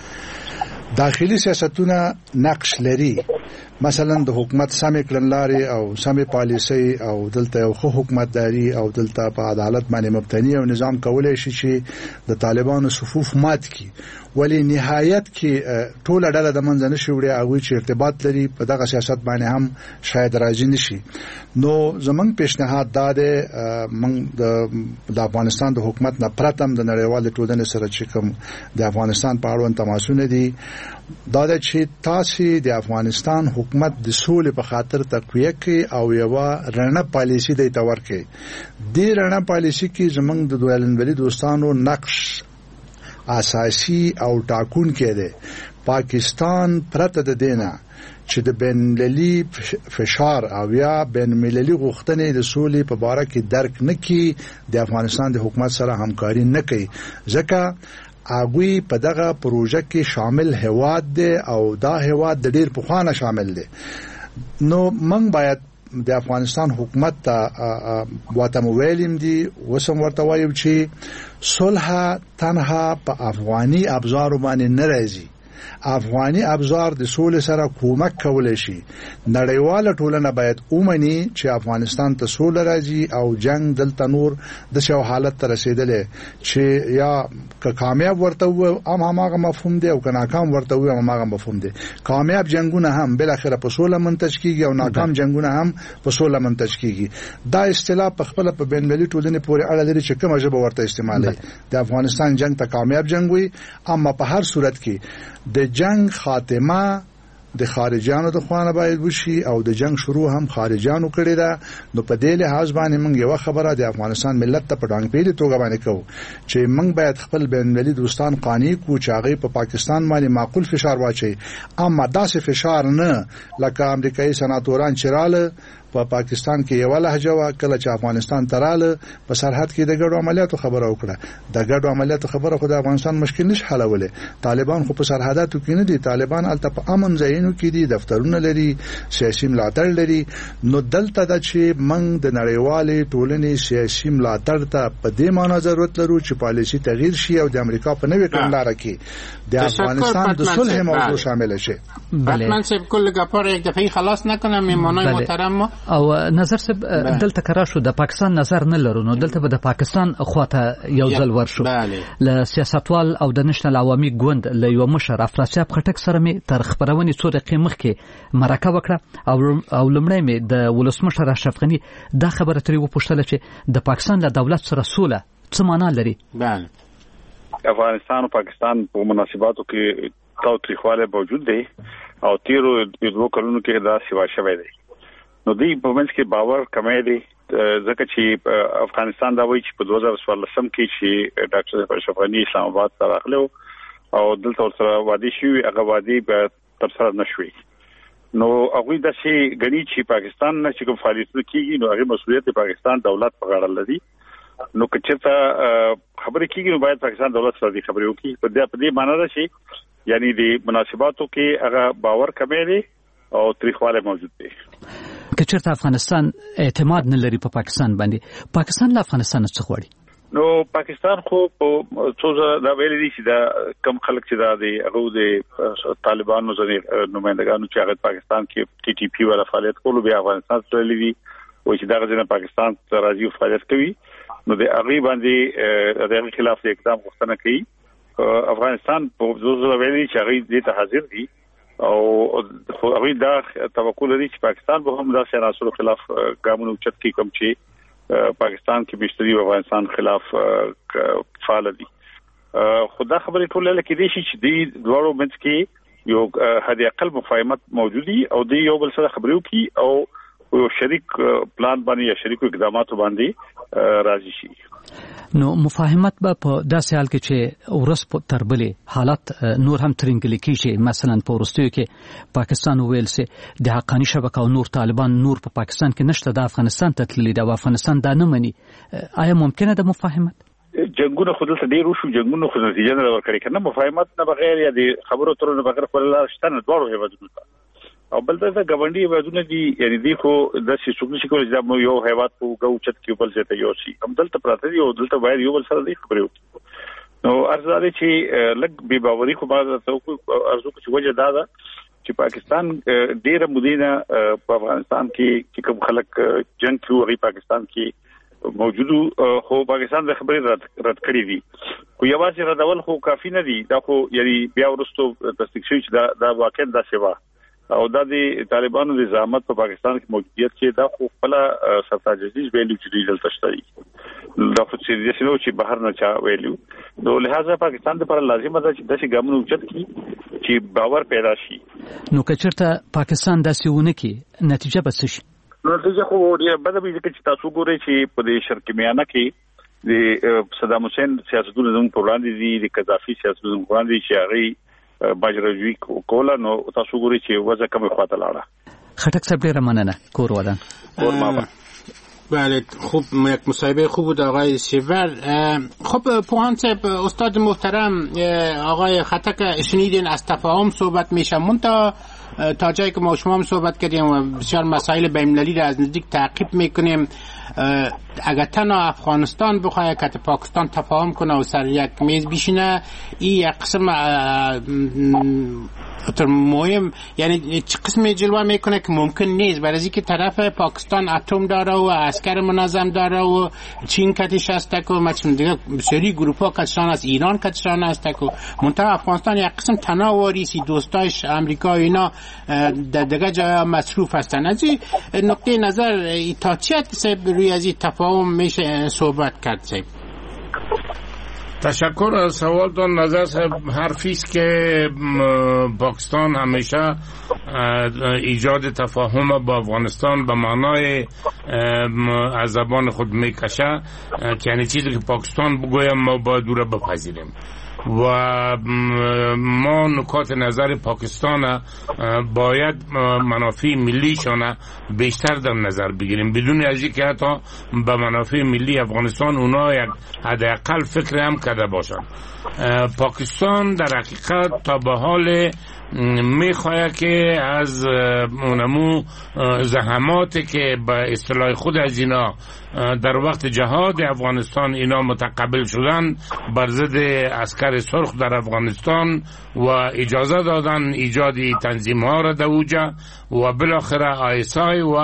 داخلي سیاستونه نقش لري مثلا د حکومت سمې کړنلاري او سمې پالیسي او دلته یو خو حکومتداري او دلته په عدالت باندې مبتني او نظام کولای شي چې د طالبانو صفوف مات کړي ولی نهایت کې ټول ډله د منځ نه شوړي او چې ارتباط لري په دغه سیاست باندې هم شاید راځي نشي نو زمنګ پیشنهاد داده من د افغانستان د حکومت نه پرتم د نړیوال ټولنې سره چې کوم د افغانستان په اړه تماسونه دي دا د چې تاسو د افغانستان حکومت د سولې په خاطر تقویه کې او یو رڼا پالیسی د تور کې د رڼا پالیسی کې زمنګ د دوالنبلي دوستانو نقش اساسي او ټاکون کې ده پاکستان پرته د دینه چې د بین المللي فشار او یا بین المللي غوښتنې د سولې په باره کې درک نکړي د افغانستان د حکومت سره همکاري نه کوي ځکه اګوی په دغه پروژه کې شامل هواد دی او دا هواد د ډیر پخوانه شامل دی نو موږ باید د افغانستان حکومت ته واتم ویلیم دي وسم ورته وایو چې صلح تنها په افغاني ابزار باندې نه راځي افغاني ابزار د سولې سره کومک کولای شي نړیواله ټولنه باید اومني چې افغانستان ته سوله راځي او جنگ دلته نور د شو حالت ته رسیدلې چې یا که کامیاب ورته و هم هغه مفهوم دی او که ناکام ورته و هم هغه مفهوم دی کامیاب جنگونه هم بل اخره په سوله منتج کیږي او ناکام جنگونه هم په سوله منتج کیږي دا اصطلاح په خپل په بین المللي ټولنې پورې اړه لري چې کومه ژبه ورته استعمالوي د افغانستان جنگ ته کامیاب جنگ وي اما په هر صورت کې د جنگ خاتمه د خارجانو د خوانه باید وشي او د جنگ شروع هم خارجانو کړی دا نو په دې لحاظ باندې موږ یو خبره د افغانستان ملت ته په ډانګ پیلي توګه باندې کوو چې موږ باید خپل بین المللي دوستان قانع کو چې هغه په پاکستان باندې معقول فشار واچي اما داسې فشار نه لکه امریکایي سناتوران چراله په پا پاکستان کې یو لهجه وا کله چې افغانستان تراله په سرحد کې د ګډو عملیاتو خبره وکړه د ګډو عملیاتو خبره خو د افغانستان مشکل نش حلوله طالبان خو په سرحداتو کې نه دي طالبان الته په امن ځایونو کې دي دفترونه لري سیاسي ملاتړ لري نو دلته د چې موږ د نړیوالې ټولنې سیاسي ملاتړ ته په دې معنی ضرورت لرو چې پالیسي تغییر شي او د امریکا په نوې کړنلاره کې د افغانستان د صلح موضوع شامل شي باتمن صاحب کل گپار یک دفعه خلاص نکنم میمانای محترم او نظر سب دلته کرا شو د پاکستان نظر نه لرو نو دلته به د پاکستان خواته یو ځل ورشو ل سیاستوال او د نشنل عوامي ګوند ل یو مشر افراسیاب خټک سره می تر خبرونې څو دقیقې مخکې مرکه وکړه او او لمړی می د ولسمشر اشرف غنی دا خبره ترې وپوښتله چې د پاکستان له دولت سره سوله څه معنا لري بله افغانستان او پاکستان په مناسباتو کې تاوتریخواله موجود دی او تیرو دوه کلونو کې دا سیوا شوی دی نو دی په منځ کې باور کمې دی ځکه چې افغانستان دا وایي چې په دوه هزار څوارلسم کې چې ډاکټر اشرف غنی اسلام آباد ته راغلو او دلته ورسره وادي شوی هغه وادي به تر سره نشوي نو هغه د شي غنی چې پاکستان نه چې کوم فعالیتونه کیږي نو هغه مسؤلیت پاکستان دولت په غاړه لري نو کچته خبرې کیږي نو باید پاکستان دولت سره دې خبرې وکړي په دې په دې معنی ده چې یعنی د مناسباتو کې هغه باور کمې دی او تاریخواله موجود دی که چېرته افغانستان اعتماد نه لري په پا پاکستان باندې پاکستان له افغانستان څخه غواړي نو پاکستان خو په څو دا ویل دي چې دا کم خلک چې دا دی هغه د طالبانو ځنې نمائندګانو چې هغه پاکستان کې ټي ټي پی ولا فعالیت کولو بیا افغانستان سره لري او چې دا غزنه پاکستان ته راځي او فعالیت کوي نو د هغه باندې د هغه خلاف اقدام غوښتنه کوي افغانستان په ځوځو ویلي چې هغه دې ته حاضر دي او هغه دا توقع لري چې پاکستان به هم د سیاسي خلاف ګامونه اوچت کوي کوم چې پاکستان کې بشري او افغانستان خلاف فعال دي خدا خبرې ټول لکه دي چې د دوړو منځ کې یو حداقل مفاهمت موجودي او د یو بل سره خبرو کی او یو شریک پلان باندې یا شریک اقدامات باندې راځي شي. نو مفاهمت به په داسې حال کې چې ورس په تربلې حالت نور هم ترنګل کیږي. مثلا په ورستیو کې پاکستان ویل سي د حقانی شبکه او نور طالبان نور په پاکستان کې نشته، د افغانستان ته تللی د افغانستان دا نه مني. آیا ممکنه ده مفاهمت؟ جنگونه خود ته ډیر وشو، جنگونه خود نتیجه نه ورکړي کنه. مفاهمت نه بغیر یا د خبرو ترونه بغیر خپل لار شته نه دوړو هیوادونو ته او بل څه غونډي هیوادونه دي، یعنی دی خو د شي څوک نشي کولای چې یو هیواد په غوچت کې بل ځای ته یو شي. هم دلته پراته دي او دلته باید یو بل سره دی خبرو. نو ارزاده چې لګ بي باوري خو بعد ته ارزو چې وجه دا ده چې پاکستان ډیره مدینه په افغانستان کې چې کوم خلک جنگ کوي پاکستان کې موجودو خو پاکستان د خبرې رد رد کړې دي. خو یوازې ردول خو کافي نه دي. دا خو یعنی بیا ورستو تصدیق شوی چې دا د واقع د سیوا او د طالبانو د زعامت په پاکستان کې موجودیت چې دا خو خپل سرتاجزیز ویلو چې ډیجل تشتري دا خو چې د سينو چې بهر نه چا ویلو. نو لہذا پاکستان لپاره لازم ده چې داسې ګامونه اوچت کړي چې باور پیدا شي. نو کچرته پاکستان داسې ونه کې نتیجه به څه شي؟ نتیجه خو ډیره بده وي چې تاسو ګورئ چې په دې شرق میانه کې د صدام حسین سیاستونه زموږ پر وړاندې دي، د قذافي سیاستونه زموږ پر وړاندې چې هغه باجرجوی کولا. نو تاسو ګورئ چې وضع کومه خواته لاړه. خټک صاحب ډیره مننه. کور ودان کور ما بله خوب یک مصاحبه خوب بود آقای سیور. خب پوهان صاحب استاد محترم آقای خټک شنیدین از تفاهم صحبت میشه، منتها تا جایی که ما شما هم صحبت کردیم و بسیار مسائل بین‌المللی را از نزدیک تعقیب میکنیم، اگر تنها افغانستان بخواد که پاکستان تفاهم کنه و سر یک میز بشینه، این یک قسم خطر مهم، یعنی چه قسم جلوه میکنه که ممکن نیست، برای اینکه طرف پاکستان اتم داره و عسکر منظم داره و چین کتش هست و مثلا دیگه بسیاری گروه ها کتشان است، ایران کتشان است و منطقه افغانستان یک قسم تناوری سی دوستایش امریکا اینا در دیگه جای مصروف هستن. از این نقطه نظر تا چه حد روی از این تفاهم میشه صحبت کرد صاحب؟ تشکر از سوالتون. نظر صاحب حرفی است که پاکستان همیشه ایجاد تفاهم با افغانستان به معنای از زبان خود میکشه، که یعنی چیزی که پاکستان بگویم ما باید او را بپذیریم و ما نکات نظر پاکستان باید منافع ملیشان بیشتر در نظر بگیریم، بدون از اینکه حتی به منافع ملی افغانستان اونا یک حداقل فکر هم کرده باشند. پاکستان در حقیقت تا به حال میخواهد که از اونمو زحماتی که به اصطلاح خود از اینا در وقت جهاد افغانستان اینا متقبل شدن بر ضد عسکر سرخ در افغانستان و اجازه دادن ایجاد تنظیم ها را در اوجه و بالاخره آی اس آی و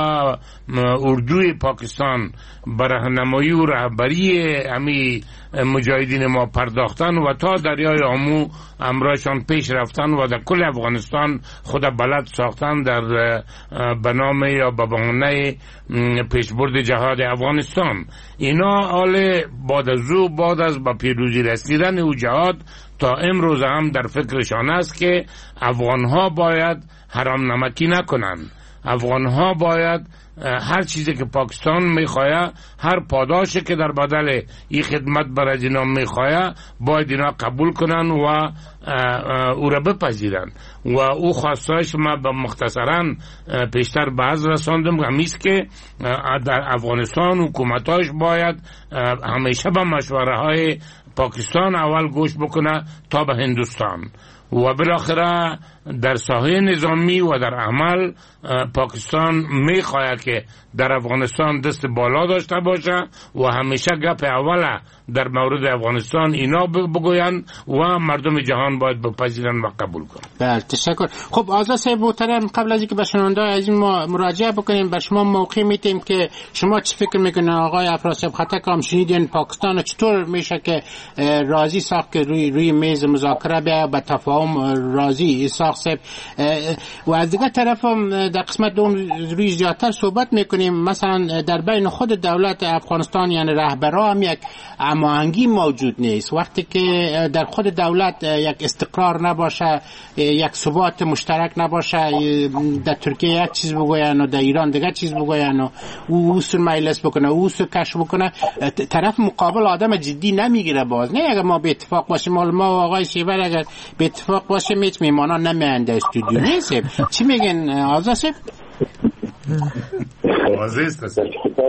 اردوی پاکستان بر راهنمایی و رهبری امی مجاهدین ما پرداختن و تا دریای آمو امرایشان پیش رفتن و در کل افغانستان خود بلد ساختن در بنامه یا به بهانه پیشبرد جهاد افغانستان. اینا حال بعد از او بعد از به پیروزی رسیدن او جهاد تا امروز هم در فکرشان است که افغانها باید حرام نمکی نکنند، افغانها باید هر چیزی که پاکستان میخواه، هر پاداشی که در بدل این خدمت برای اینا میخواه باید اینا قبول کنن و او را بپذیرن. و او خواستایش ما به مختصرا پیشتر باز رساندم همیست که در افغانستان حکومتاش باید همیشه به مشوره های پاکستان اول گوش بکنه تا به هندوستان و بالاخره در ساحه نظامی و در عمل پاکستان میخواهد که در افغانستان دست بالا داشته باشه و همیشه گپ اوله در مورد افغانستان اینا بگوین و مردم جهان باید بپذیرن و قبول کنن. بله تشکر. خب آزاد صاحب محترم، قبل از اینکه به شنونده از این ما مراجعه بکنیم به شما موقع میتیم که شما چه فکر میکنین آقای افراز صاحب خطک هم شنیدین پاکستان چطور میشه که راضی ساخت که روی روی میز مذاکره بیا به تفاهم راضی ساخت رستاق صاحب و از دیگه طرف هم در قسمت دوم روی زیادتر صحبت میکنیم مثلا در بین خود دولت افغانستان یعنی رهبران هم یک هماهنگی موجود نیست. وقتی که در خود دولت یک استقرار نباشه، یک ثبات مشترک نباشه، در ترکیه یک چیز بگوین و در ایران دیگه چیز بگوین و او سر مجلس بکنه او سر کش بکنه، طرف مقابل آدم جدی نمیگیره. باز نه اگر ما به اتفاق باشیم، ما و آقای شیبر اگر به اتفاق باشیم هیچ میمانان نمیان در استودیو نیستیم. چی میگن آزاد صاحب؟ عزیز هست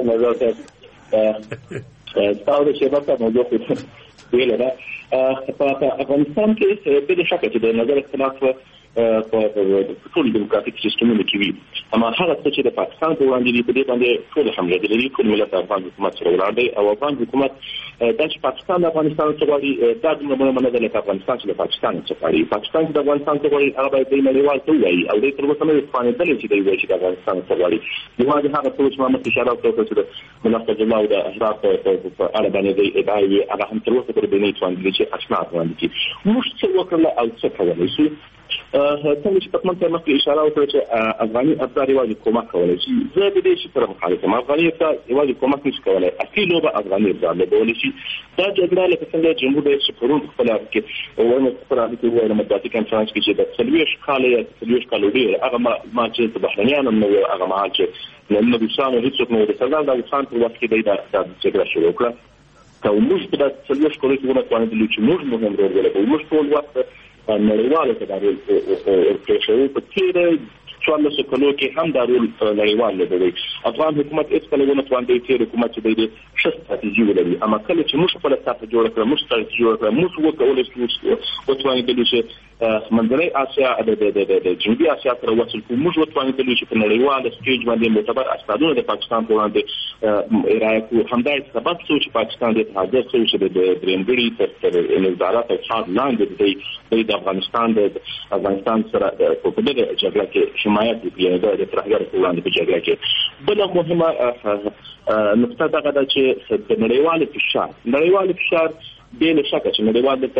استاد شیبر تا موضوع خود ویل نه افغانستان کې به شک چې د نظر اختلاف په ټول دیموکراتیک سیستمونو کې وي، اما هغه څه چې د پاکستان په وړاندې دی په دې باندې ټول حمله لري. ټول ملت افغان حکومت سره ولاړ دی او افغان حکومت د پاکستان د افغانستان څخه غواړي دا د مهمه نه ده افغانستان چې د پاکستان څخه غواړي پاکستان چې د افغانستان څخه غواړي هغه باید د نړیوال ته وایي او د تر اوسه نه افغانستان دلته چې دی وایي چې د افغانستان څخه غواړي. نو هغه څه چې ما مخکې اشاره وکړه چې د منافق الله او د احراف په اړه باندې دی ادعای هغه هم تر اوسه پورې د نه توان دي چې اسناد باندې موږ څه وکړل او څه کولای شو. څنګه چې پخمن ته مخکې اشاره وکړه چې افغاني افزار یوازې کومک کولی شي، زه د دې شي سره مخالف یم. افغاني افزار یوازې کومک نشي کولی، اصلي لوبه افغاني افزار لوبولی شي. دا جګړه لکه څنګه جمهور رئیس پرون په خپل کې وایي په خپل کې وایي مطبوعاتي کانفرنس کې چې د څلوېښت کاله یا څلوېښت کالو ډېر هغه ما چې د بهرنیانو نو هغه مهال چې نن د روسانو هیڅوک نه د سردار داود خان پر وخت کې د جګړه شروع کړه او موږ په داسې څلوېښت کالو کې ونتوانېدلو چې موږ مهم رول ولوبو. موږ ټول وخت نړیوالو ته دا رول پرېښوو. په تېره څوارلسو کلو کې هم دا رول نړیوال لوبوي. افغان حکومت هېڅکله ونتوانېدی تېر حکومت چې دی ښه ستراتیژي ولري، اما کله چې موږ خپله ساحه جوړه کړه، موږ ستراتیژي جوړه کړه، موږ وکولی شو وتوانېدلو چې منځنۍ اسیا د جنوبي اسیا سره وصل کړو. موږ وتوانېدلو چې په نړیواله سټیج باندې معتبر استازونه د پاکستان په وړاندې ارائه کړو. همدا سبب شو چې پاکستان د حاضر شو چې د درېمګړي تر نظارت او څار لاندې دی د افغانستان د افغانستان سره په دغه جګړه کې حمایت وکړي د ترهګر په وړاندې په جګړه کې. بله مهمه نقطه دغه ده چې د نړیوال فشار نړیوال فشار بې له شکه چې نړیوال د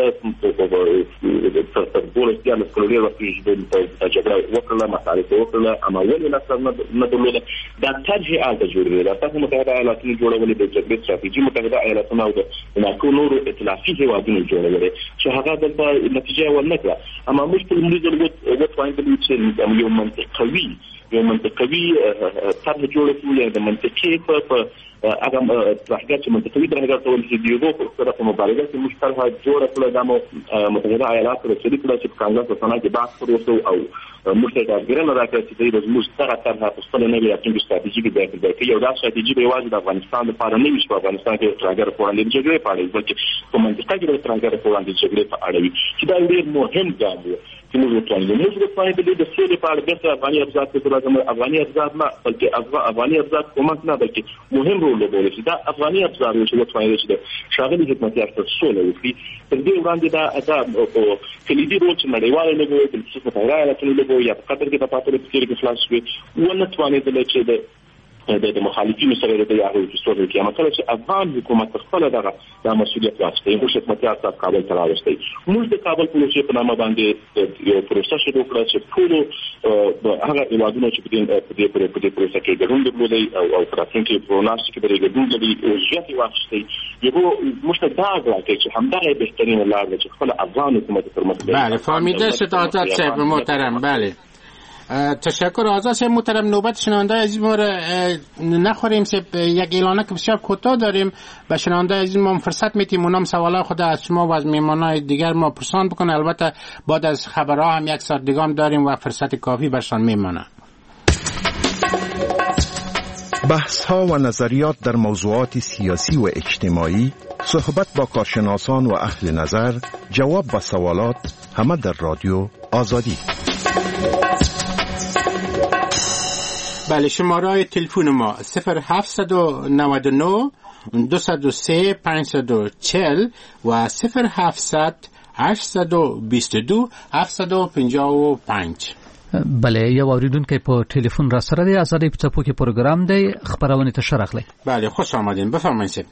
دولس دیارلس کلو ډېر وخت چې د جګړه وکړله، مصارف یې وکړله، اما ولې لاسته نه درلوده. دا طرحې هلته جوړوي. دا طرح متحده ایالاتونو جوړولې د جګړې ستراتیژي متحده ایالاتونو او د ناټو نورو ائتلافي هېوادونو جوړولې چې هغه دلته نتیجه یې ورنه کړه. اما موږ په لومړي ځل وتوانېدلو چې یو منطقوي یو منطقوي طرح جوړه کړو یا د منطقې په هغه ترهګر چې منطقوي ترهګر ته ویل کېږي یو سره په مبارزه کې موږ طرحه جوړه کړه. دا مو متحده ایالات سره شریک کړه چې په کانګرس په سنا کې بحث پرې وشو او موږ ته ډاډګرنه راکړه چې دوی زموږ دغه طرحه په خپله نوې راتلونکې ستراتیژي کې ځای پر ځای کوي. او دا ستراتیژي به یوازې د افغانستان لپاره نه وي چې په افغانستان کې د ترهګر په وړاندې د جګړې په اړه وي، بلکې په منطقه کې د ترهګر په وړاندې د جګړې په اړه وي چې دا ډېر مهم ګام و چې موږ وتوانېدو. موږ وتوانېدلو د سولې په اړه بېرته افغاني افزار ته راځم. افغاني افزار نه بلکې افغاني افزار کومک نه بلکې مهم رول لوبولی شي. دا افغاني افزار چې وتوانېدل چې د ښاغلي حکمتیار سره سوله وکړي. تر دې وړاندې دا کلیدي رول چې نړیواله لوبوي د خصوص متحده ایالاتونو لوبوي یا په قطر کې د پاتې په تېر کې خلاص شوې ونه توانېدله چې د د مخالفینو سره د هغه په ستوري کې مثلا چې افغان حکومت خپل دغه د مسؤلیت واخلي. موږ خدمتيار تاسو کابل ته راوستي. موږ د کابل پروژې په نامه باندې یو پروسه شروع کړه چې ټول هغه ایوادونه چې په دې په دې په دې پروسه کې ګډون درلودي او او ترڅنګ کې پروناس کې به ګډون لري او ځکه واخستي یو موږ ته دا راځي چې همدغه بهترین لار ده چې خپل افغان حکومت پر مخ بله فهمیده شد آزاد صاحب محترم. بله تشکر آزاد صاحب محترم. نوبت شنونده عزیز ما را نخوریم سب یک اعلانه که بسیار کوتاه داریم به شنونده عزیز ما فرصت میتیم اونام سوالای خود از شما و از میهمانای دیگر ما پرسان بکنه. البته بعد از خبرها هم یک ساعت دیگه هم داریم و فرصت کافی برشان میمانه. بحث ها و نظریات در موضوعات سیاسی و اجتماعی، صحبت با کارشناسان و اهل نظر، جواب با سوالات، همه در رادیو آزادی. بله شماره تلفن ما صفر هفت نه نه دو صفر سه پنج صفر چهل و صفر هفت هشت دو دو هفت پنج پنج. بله یو اوریدونکو په ټلیفون را سره دی. آزادۍ په څپو کې پروګرام دی، خبرونه ته شرخلی. بله خوش آمدین، بفرمایید.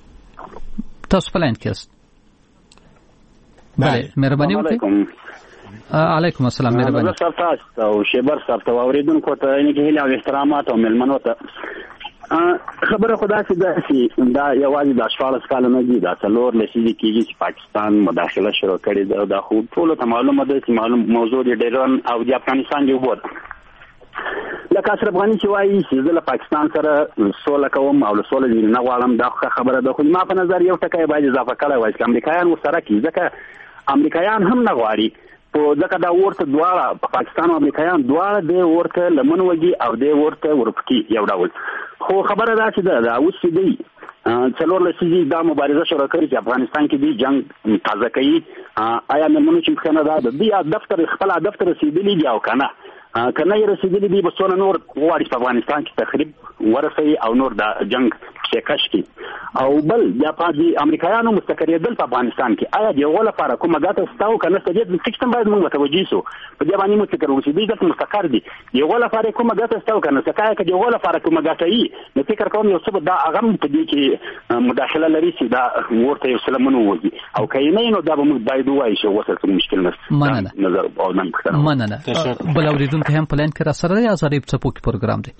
تاسو په لاین کې است. بله مهرباني وکړئ. علیکم السلام مهرباني. زه تاسو او شیبر صاحب ته اوریدونکو ته نه کې له احترامات او ملمنو ته خبره خدا سي دا سي دا یوازې د شپږ کال نه دي دا څلور لسیږي کېږي چې پاکستان مداخله شروع کړې ده. دا خو ټول ته معلومه ده چې معلوم موضوع دی ډیرن او د افغانستان دی وبد لکه اشرف غنی چې وایي چې د پاکستان سره سوله کوم او سوله نه غواړم دا خبره ده. خو ما په نظر یو ټکی باید اضافه کړی وای چې امریکایان ورسره کوي ځکه امریکایان هم نه غواړي په ځکه دا ورته دواړه پاکستان او امریکایان دواړه د ورته لمن وږي او د ورته ورپکی یو ډول. خو خبره دا چې دا اوس دی څلور لسیږي دا مبارزه شروع کړي چې افغانستان کې دی جنگ تازه کوي. آیا موږ چې خنه دا د دفتر خپل دفتر رسیدلی دی او کنه کنه یې رسیدلی دی بسونه نور غواړي په افغانستان کې تخریب ورسي او نور دا جنگ شکش کی او بل یا په امریکایانو مستقریدل په افغانستان کې آیا دی ولا لپاره کومه ګټه ستاو کنه ستې د سیستم باید موږ متوجي سو په دې باندې مو فکر وکړو چې دې مستقر دي دی ولا لپاره کومه ګټه ستاو کنه سکه کې دی ولا لپاره کومه ګټه یې نو فکر کوم یو څه دا هغه په دې کې مداخله لري چې دا ورته یو سلامونه وږي او کینه نو دا به موږ باید وایو چې وسه مشکل نه نظر او من مننه بل اوریدونکو هم پلان کې را سره یا زریب څپوک پروګرام دی.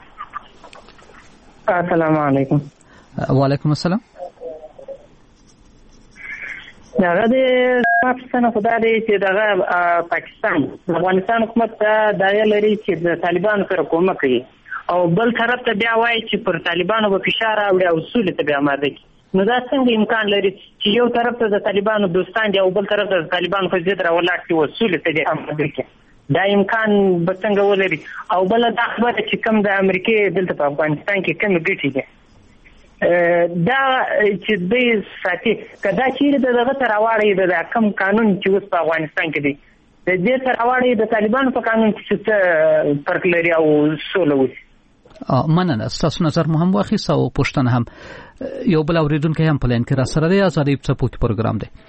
السلام علیکم. وعلیکم السلام. دا د پاکستان خدای دې چې دغه پاکستان افغانستان حکومت دا لري چې د طالبانو سره کومک کوي او بل طرف ته بیا وایي چې پر طالبانو په فشار راوړي او اصول ته بیا ماده کوي. نو دا څنګه امکان لري چې یو طرف ته د طالبانو دوستان دي او بل طرف ته د طالبانو په ضد راولاړ شي او اصول ته دې ماده کوي؟ دا امکان به څنګه ولري؟ او بل دا خبره چې کوم د امریکای دلته په افغانستان کې کوم ګټې دي دا چې دوی ساتي کدا چیرې دغه تر اواړې د کوم قانون چې اوس په افغانستان کې دی د دې تر اواړې د طالبانو په قانون کې څه فرق لري او سوله وي؟ مننه ستاسو نظر مهم واخیست او پښتنه هم یو بل اوریدونکو هم پلان کې را سره دی آزادی څپوک پروګرام دی.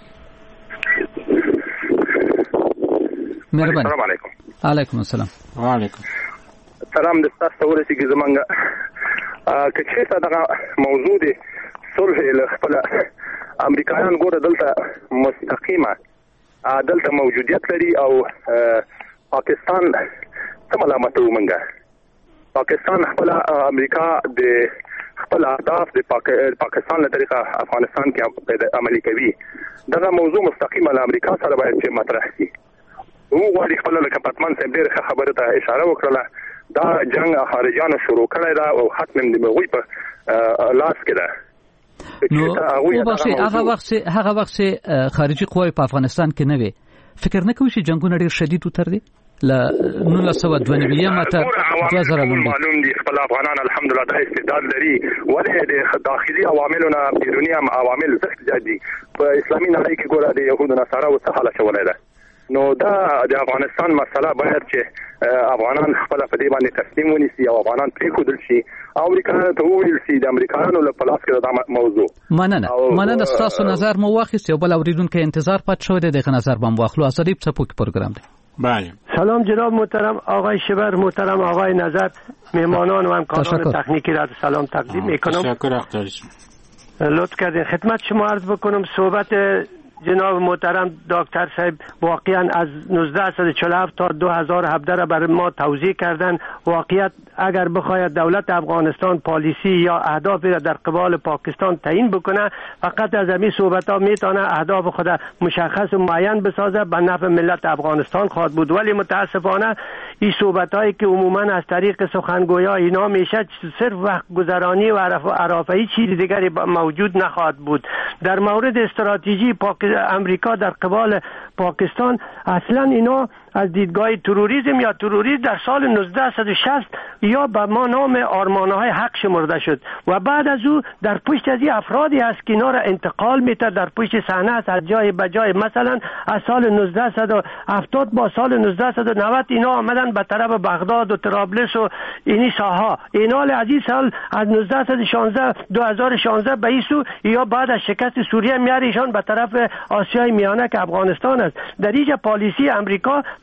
مهرباني. السلام علیکم. علیکم السلام. وعلیکم سلام. د تاسو ورسېږي زمونږ که چېرته دغه موضوع دی صلح له خپل امریکایان ګوره دلته مستقیمه دلته موجودیت لري او پاکستان څه ملامتو مونږه پاکستان خپل امریکا د خپل اهداف د پاکستان له طریقه افغانستان کې عملي کوي. دغه موضوع مستقیمه له امریکا سره باید چې مطرح شي. او غواړي خپل لکه پتمن صاحب ډېر خبره ته اشاره وکړه دا جنگ خارجانو شروع کړی دا او حتم د مغوی په لاس کې ده. نو او باسي هغه وخت هغه وخت خارجي قوی په افغانستان کې نه وي فکر نه کوي چې جنگونه ډېر شدید وتر دي ل نو سوا دوه نوي ماته دوه زره معلوم دي خپل افغانان الحمدلله د استعداد لري ولې د داخلي عواملونو بیرونی عوامل زیات دي په اسلامي نړۍ کې ګوره د يهودو نصارا او څه حاله شولای ده. نو دا د افغانستان مسله باید چې افغانان خپل په دې باندې تسلیم ونیسي او افغانان پرې خودل شي او امریکا ته وویل شي د امریکایانو له پلاس کې دا موضوع. مننه مننه ستاسو نظر مو واخیست. یو بل اوریدونکو انتظار پات شو دی دغه نظر بم واخلو. آزادی څپوک پروګرام دی. بله. سلام جناب محترم آقای شبر، محترم آقای نظر، مهمانان و همکاران تکنیکی را سلام تقدیم میکنم. تشکر اختارش. لطف کردین خدمت شما عرض بکنم صحبت جناب محترم دکتر صاحب واقعا از نوزده و چهل و هفت تا دو هزار و هفده را برای ما توضیح کردن. واقعیت اگر بخواید دولت افغانستان پالیسی یا اهدافی را در قبال پاکستان تعیین بکنه فقط از همین صحبت ها میتونه اهداف خود مشخص و معین بسازه به نفع ملت افغانستان خواهد بود. ولی متاسفانه این صحبت هایی که عموما از طریق سخنگویا اینا میشه صرف وقت گذرانی و عرافه‌ای چیز دیگری موجود نخواهد بود. در مورد استراتژی پاک امریکا در قبال پاکستان اصلا اینا از دیدگاه تروریسم یا تروریسم در سال نوزده و شصت یا به ما نام آرمانه‌های حق شمرده شد و بعد از او در پشت از این افرادی است که اینا را انتقال میده در پشت صحنه است از جای به جای. مثلا از سال نوزده و هفتاد با سال نوزده و نود اینا آمدن به طرف بغداد و طرابلس و اینی ساها. اینا از این سال از نوزده و شانزده دو هزار و شانزده به این سو یا بعد از شکست سوریه میاریشان به طرف آسیای میانه که افغانستان است. در اینجا پالیسی امریکا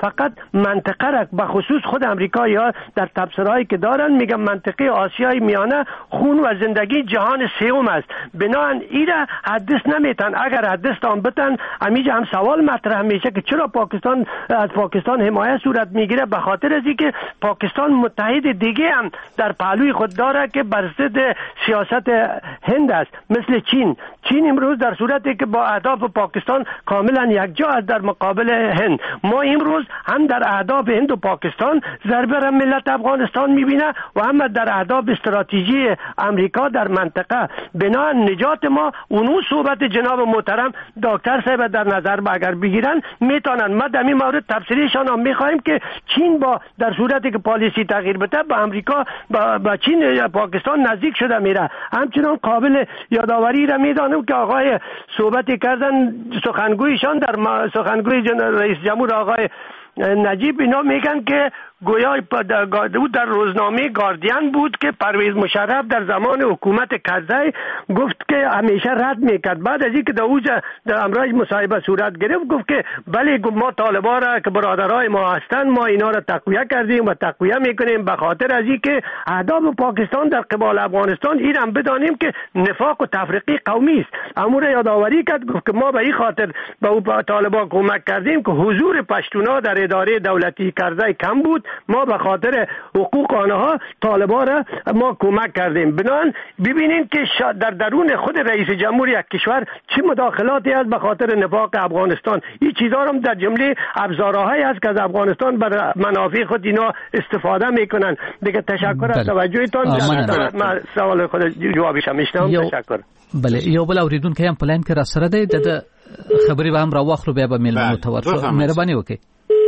فقط منطقه را به خصوص خود امریکایی ها در تبصرهایی که دارن میگن منطقه آسیای میانه خون و زندگی جهان سوم است. بنابراین ایره حدث نمیتن. اگر حدث آن بتن امیجا هم سوال مطرح میشه که چرا پاکستان از پاکستان حمایت صورت میگیره؟ به خاطر از اینکه پاکستان متحد دیگه هم در پهلوی خود داره که بر ضد سیاست هند است، مثل چین. چین امروز در صورتی که با اهداف پاکستان کاملا یکجا است در مقابل هند. ما امروز هم در اهداف هند و پاکستان ضربه را ملت افغانستان میبینه و هم در اهداف استراتژی امریکا در منطقه. بنابراین نجات ما اونو صحبت جناب محترم دکتر صاحب در نظر اگر بگیرن میتونن. ما در این مورد تفسیرشان هم میخوایم که چین با در صورتی که پالیسی تغییر بده با امریکا با, با چین یا پاکستان نزدیک شده میره. همچنان قابل یادآوری را میدانم که آقای صحبتی کردن سخنگویشان در سخنگوی رئیس جمهور آقای نجیب اینا میگن که گویا در روزنامه گاردین بود که پرویز مشرف در زمان حکومت کرزی گفت که همیشه رد میکرد. بعد از اینکه در اوجه در امروز مصاحبه صورت گرفت گفت که بله ما طالبان را که برادرای ما هستند ما اینا را تقویه کردیم و تقویه میکنیم به خاطر از اینکه اهداف پاکستان در قبال افغانستان این هم بدانیم که نفاق و تفریقی قومی است. امور یادآوری کرد گفت که ما به این خاطر به طالبان کمک کردیم که حضور پشتونا در اداره دولتی کرزی کم بود. ما به خاطر حقوق آنها طالبان را ما کمک کردیم. بنان ببینید که در درون خود رئیس جمهور یک کشور چه مداخلاتی است به خاطر نفاق افغانستان. این چیزا هم در جمله ابزارهایی است که از افغانستان بر منافع خود اینا استفاده میکنن. دیگه تشکر از توجهتان. من سوال خود جوابش میشنم. تشکر. بله یو بل اوریدونکو هم پلان کې را سره دی د خبرې به هم را واخلو بیا به میلمنو ته ورشو. مهرباني وکړئ.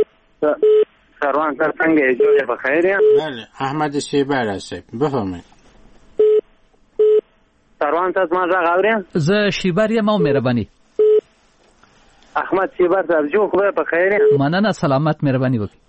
سروان سر څنګه جوړه په خیر یم؟ بله احمد شیبر هستم. بفرمایئ. سروان تاسو ما زه غاورم؟ زه شیبر یم او مهرباني. احمد شیبر صاحب جو خو په خیر یم؟ مننه سلامت مهرباني وکړئ.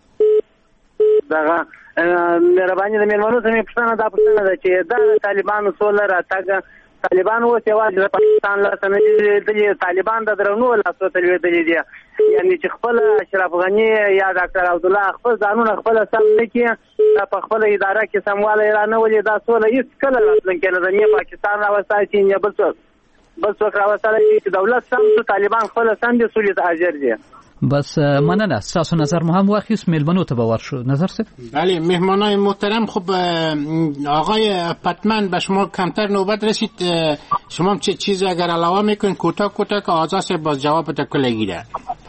دغه مهرباني د میلمنو ته مې پوښتنه دا پوښتنه ده چې دا طالبانو سوله راتګ طالبان اوس یوازې د پاکستان لاسه نه دي. طالبان د درنو لاسو ته لوېدلي دي. یعنی چې خپل اشرف غني یا ډاکټر عبدالله خپل ځانونه خپل سم نه کړي په خپل اداره کې سموالی را نه ولي دا سوله هېڅ کله راتلونکی نه ده. نه پاکستان راوستی شي نه بل څوک بل څوک راوستلی شي چې دولت سم شو طالبان خپله سم دي سولې ته حاضر دي. بس مننه. ستاسو نظر مو هم واخیست. میلمنو ته به ورشو. نظر صاحب؟ بله مهمانای محترم خب آقای پتمن به شما کمتر نوبت رسید. شما چه چیزی اگر علاوه میکنین کوتاه کوتاه که آزاد صاحب باز جواب تکل گیره.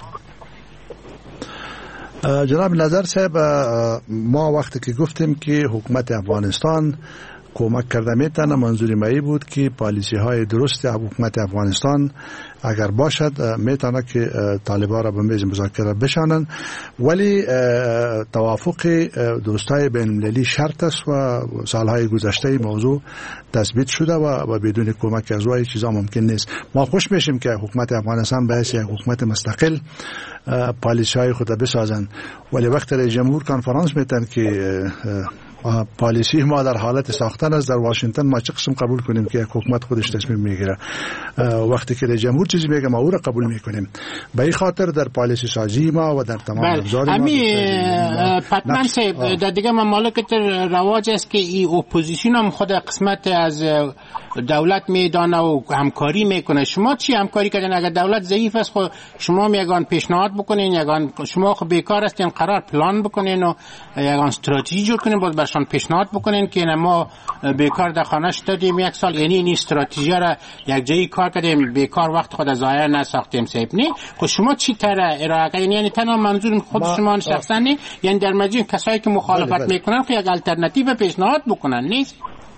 جناب نظر صاحب ما وقتی که گفتیم که حکومت افغانستان کمک کرده میتونه منظور مایی بود که پالیسی های درست حکومت افغانستان اگر باشد میتونه که طالبان را به میز مذاکره بشانند. ولی توافق دوستای بین المللی شرط است و سالهای گذشته موضوع تثبیت شده و بدون کمک از وای چیزا ممکن نیست. ما خوش میشیم که حکومت افغانستان به حیث یک حکومت مستقل پالیسی های خود بسازند. ولی وقت رئیس جمهور کنفرانس میتن که پالیسی ما در حالت ساختن است در واشنگتن ما چه قسم قبول کنیم که یک حکومت خودش تصمیم میگیره؟ وقتی که رئیس جمهور چیزی میگه ما او را قبول میکنیم. به این خاطر در پالیسی سازی ما و در تمام ابزار ما امی پتمن صاحب در دیگه ممالک رواج است که این اپوزیسیون هم خود قسمت از دولت میدانه و همکاری میکنه. شما چی همکاری کردین؟ اگر دولت ضعیف است خود شما میگن پیشنهاد بکنین، یگان شما خود بیکار هستین قرار پلان بکنین و یگان استراتژی جور کنین باز برشان پیشنهاد بکنین که ما بیکار در خانه شدیم یک سال، یعنی این استراتژی را یک جایی کار کردیم بیکار وقت خود ضایع نساختیم صاحب. نه خود شما چی طرح ارائه کردین؟ یعنی تنها منظور خود شما شخصا نه، یعنی در مجموع کسایی که مخالفت میکنن خود یک الټرناتیو پیشنهاد بکنن نیست؟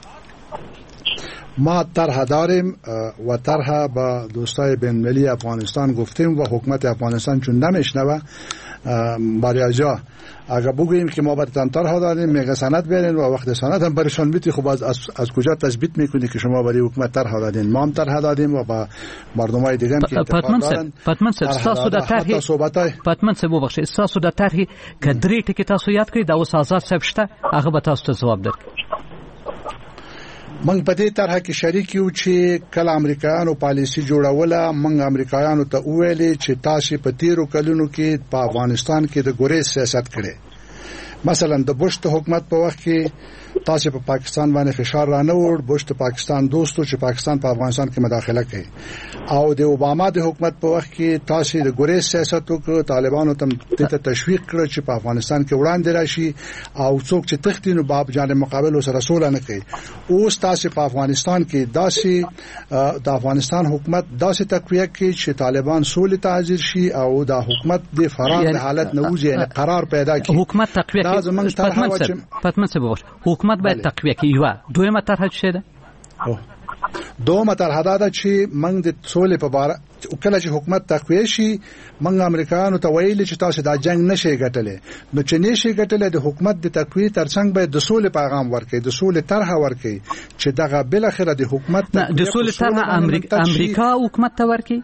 ما طرح داریم و طرح با دوستای بین المللی افغانستان گفتیم و حکومت افغانستان چون نمیشنوه برای جا اگر بگوییم که ما براتون طرح دادیم میگه سند بیارین و وقت سند هم برشان بیتی خب از, از, از کجا تثبیت میکنی که شما برای حکومت طرح دادین؟ ما هم طرح دادیم و با مردمای دیگه هم که اتفاق دارن. پتمن صاحب تاسو د طرح پتمن صاحب وبخښئ تاسو د طرح کډری ټکی تاسو یاد کړئ دا اوس آزاد صاحب شته هغه به تاسو ته جواب درکړي. موږ په دې طرح کې شریک یو چې کله امریکایانو پالیسی جوړوله موږ امریکایانو ته وویل چې تاسو په تیرو کلونو کې په افغانستان کې د ګوریز سیاست کړی. مثلا د بوش ته حکومت په وخت کې تاسو په پا پاکستان باندې فشار رانه وړ. بوش ته پاکستان دوستو چې پاکستان په افغانستان کې مداخله کوي او د اوباما د حکومت په وخت کې تاسو د ګوریز سیاست وکړ. طالبانو ته ته تشویق کړ چې په افغانستان کې وړاندې راشي او څوک چې تختینو باب جانب مقابل سره رسول نه کوي. اوس تاسو په افغانستان کې داسې د افغانستان حکومت داسې تقویه کوي چې طالبان سولې ته حاضر شي او د حکومت د فرار حالت نه وځي، یعنی قرار پیدا کړي. حکومت تقویه کوي. پتمن څه به حکومت باید تقویه کوي. یو دویمه طرح څه ده؟ دویمه طرح دا چې موږ د سولې په اړه کله چې حکومت تقویه شي موږ امریکایانو ته ویلي چې تاسو دا جنگ نشئ ګټلې. نو چې نشئ ګټلې د حکومت د تقویه ترڅنګ باید د سولې پیغام ورکړي، د سولې طرح ورکړي چې دغه بل اخره د حکومت د سولې طرح امریکا حکومت ته ورکړي.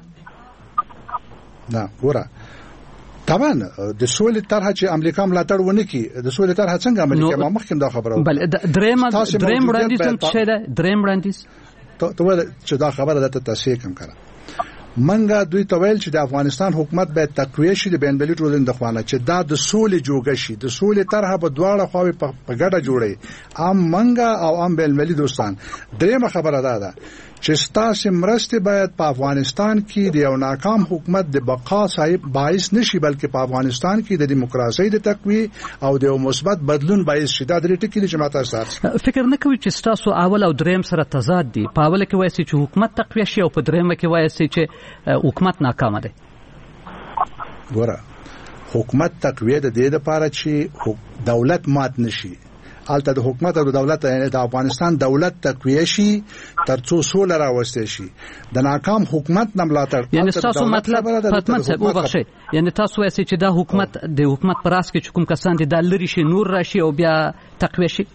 نه ګوره طبعا د سولې طرح چې امریکا ملاتړ ونه کړي، د سولې طرح څنګه امریکا ما مخکې دا خبره وکړه. بل دریم دریم وړاندیز څه ده؟ دریم وړاندیز ته ول چې دا خبره ده تاسو کوم کړه. منګه دوی ته ویل چې د افغانستان حکومت باید تقویه شي د بین المللي ټولنې د خوانه چې دا د سولې جوګه شي، د سولې طرح په دواړه خواوې په ګډه جوړي ام منګه او ام بین المللي دوستان. دریمه خبره ده ده چې ستاسو مرسته باید په افغانستان کې د یو ناکام حکومت د بقا صاحب باعث نشي، بلکې په افغانستان کې د دیموکراسي د تقویه او د مثبت بدلون باعث شي. دا درې ټکي چې ماته سره فکر نه کوي چې ستاسو اول او دریم سره تضاد دي. په اول کې وایي چې حکومت تقویه شي او په دریم کې وایي چې حکومت ناکام دی. ګوره حکومت تقویه د دې لپاره چې دولت مات نشي. البته د حکومت او د دولت د افغانستان دولت تقویه شي ترڅو سوله راوستي شي. د ناکام حکومت نه ملاتړ یعنی تاسو مطلب پاتمن صاحب وبخښئ، یعنی تاسو وایئ چې دا حکومت د حکومت پر اس کې کوم کسان دي د لری شي نور راشي او بیا تقویه شي.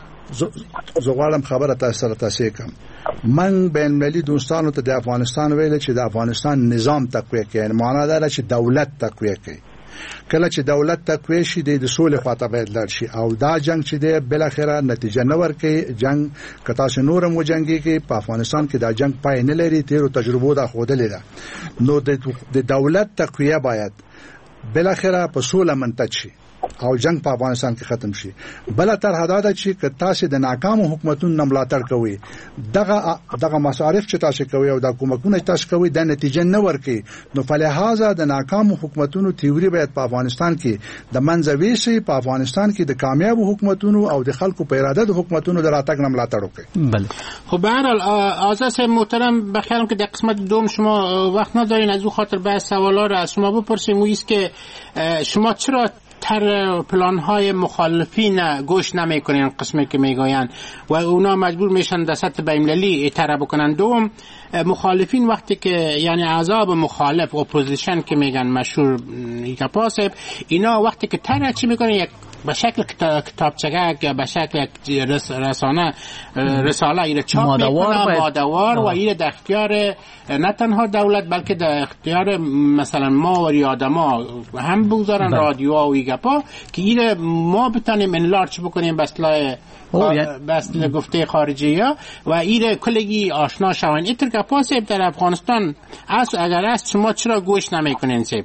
زه غواړم خبره تاسو سره تاسو کوم. من بین المللي دوستانو ته د افغانستان ویل چې د افغانستان نظام تقویه کوي، معنا دا چې دولت تقویه کوي. کله چې دولت تقویه شي د سولې خواته باید لاړ شي او دا جنگ چې دی بل اخره نتیجه نه ورکړي. جنگ کتا چې نورم وجنګي کې په افغانستان کې دا جنگ پای نه لري، تیرو تجربو دا خوده ده. نو د دولت تقویه باید بل اخره په سوله منتج شي او جنگ په افغانستان کې ختم شي. بل تر حدا ده چې تاسو د ناکام حکومتونو نه ملاتړ کوي، دغه دغه مصارف چې تاسو کوي او د حکومتونو تاسو کوي د نتیجه نه ورکړي. نو فلهذا د ناکام حکومتونو تیوري باید په افغانستان کې د منځوي شي، په افغانستان کې د کامیاب حکومتونو او د خلکو په اراده د حکومتونو د راتګ نه ملاتړ وکړي. بله خب به هر حال آزاد محترم بخیرم که در قسمت دوم شما وقت ندارین، از او خاطر بعض سوالا را از شما بپرسیم. او است که شما چرا تر پلان‌های مخالفین گوش نمی‌کنن قسمی که میگوین و اونا مجبور میشن در سطح بین‌المللی اطلاع بکنن. دوم مخالفین وقتی که یعنی احزاب مخالف اپوزیشن که میگن مشهور یکپاسب، اینا وقتی که تر چی میکنن یک به شکل کتابچگه یا به شکل رسانه رساله ایره چاپ میکنه مادوار و ایره در اختیار نه تنها دولت بلکه در اختیار مثلا ما و آدما هم بگذارن رادیوها و ایگپا که ایره ما بتانیم انلارچ بکنیم بسلای بسل گفته خارجی ها و ایره کلگی آشنا شوین. ایتر که پاسب در افغانستان از اگر است شما چرا گوش نمیکنین سیب؟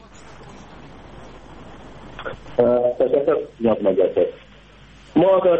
تشکر جناب مجدد. ما در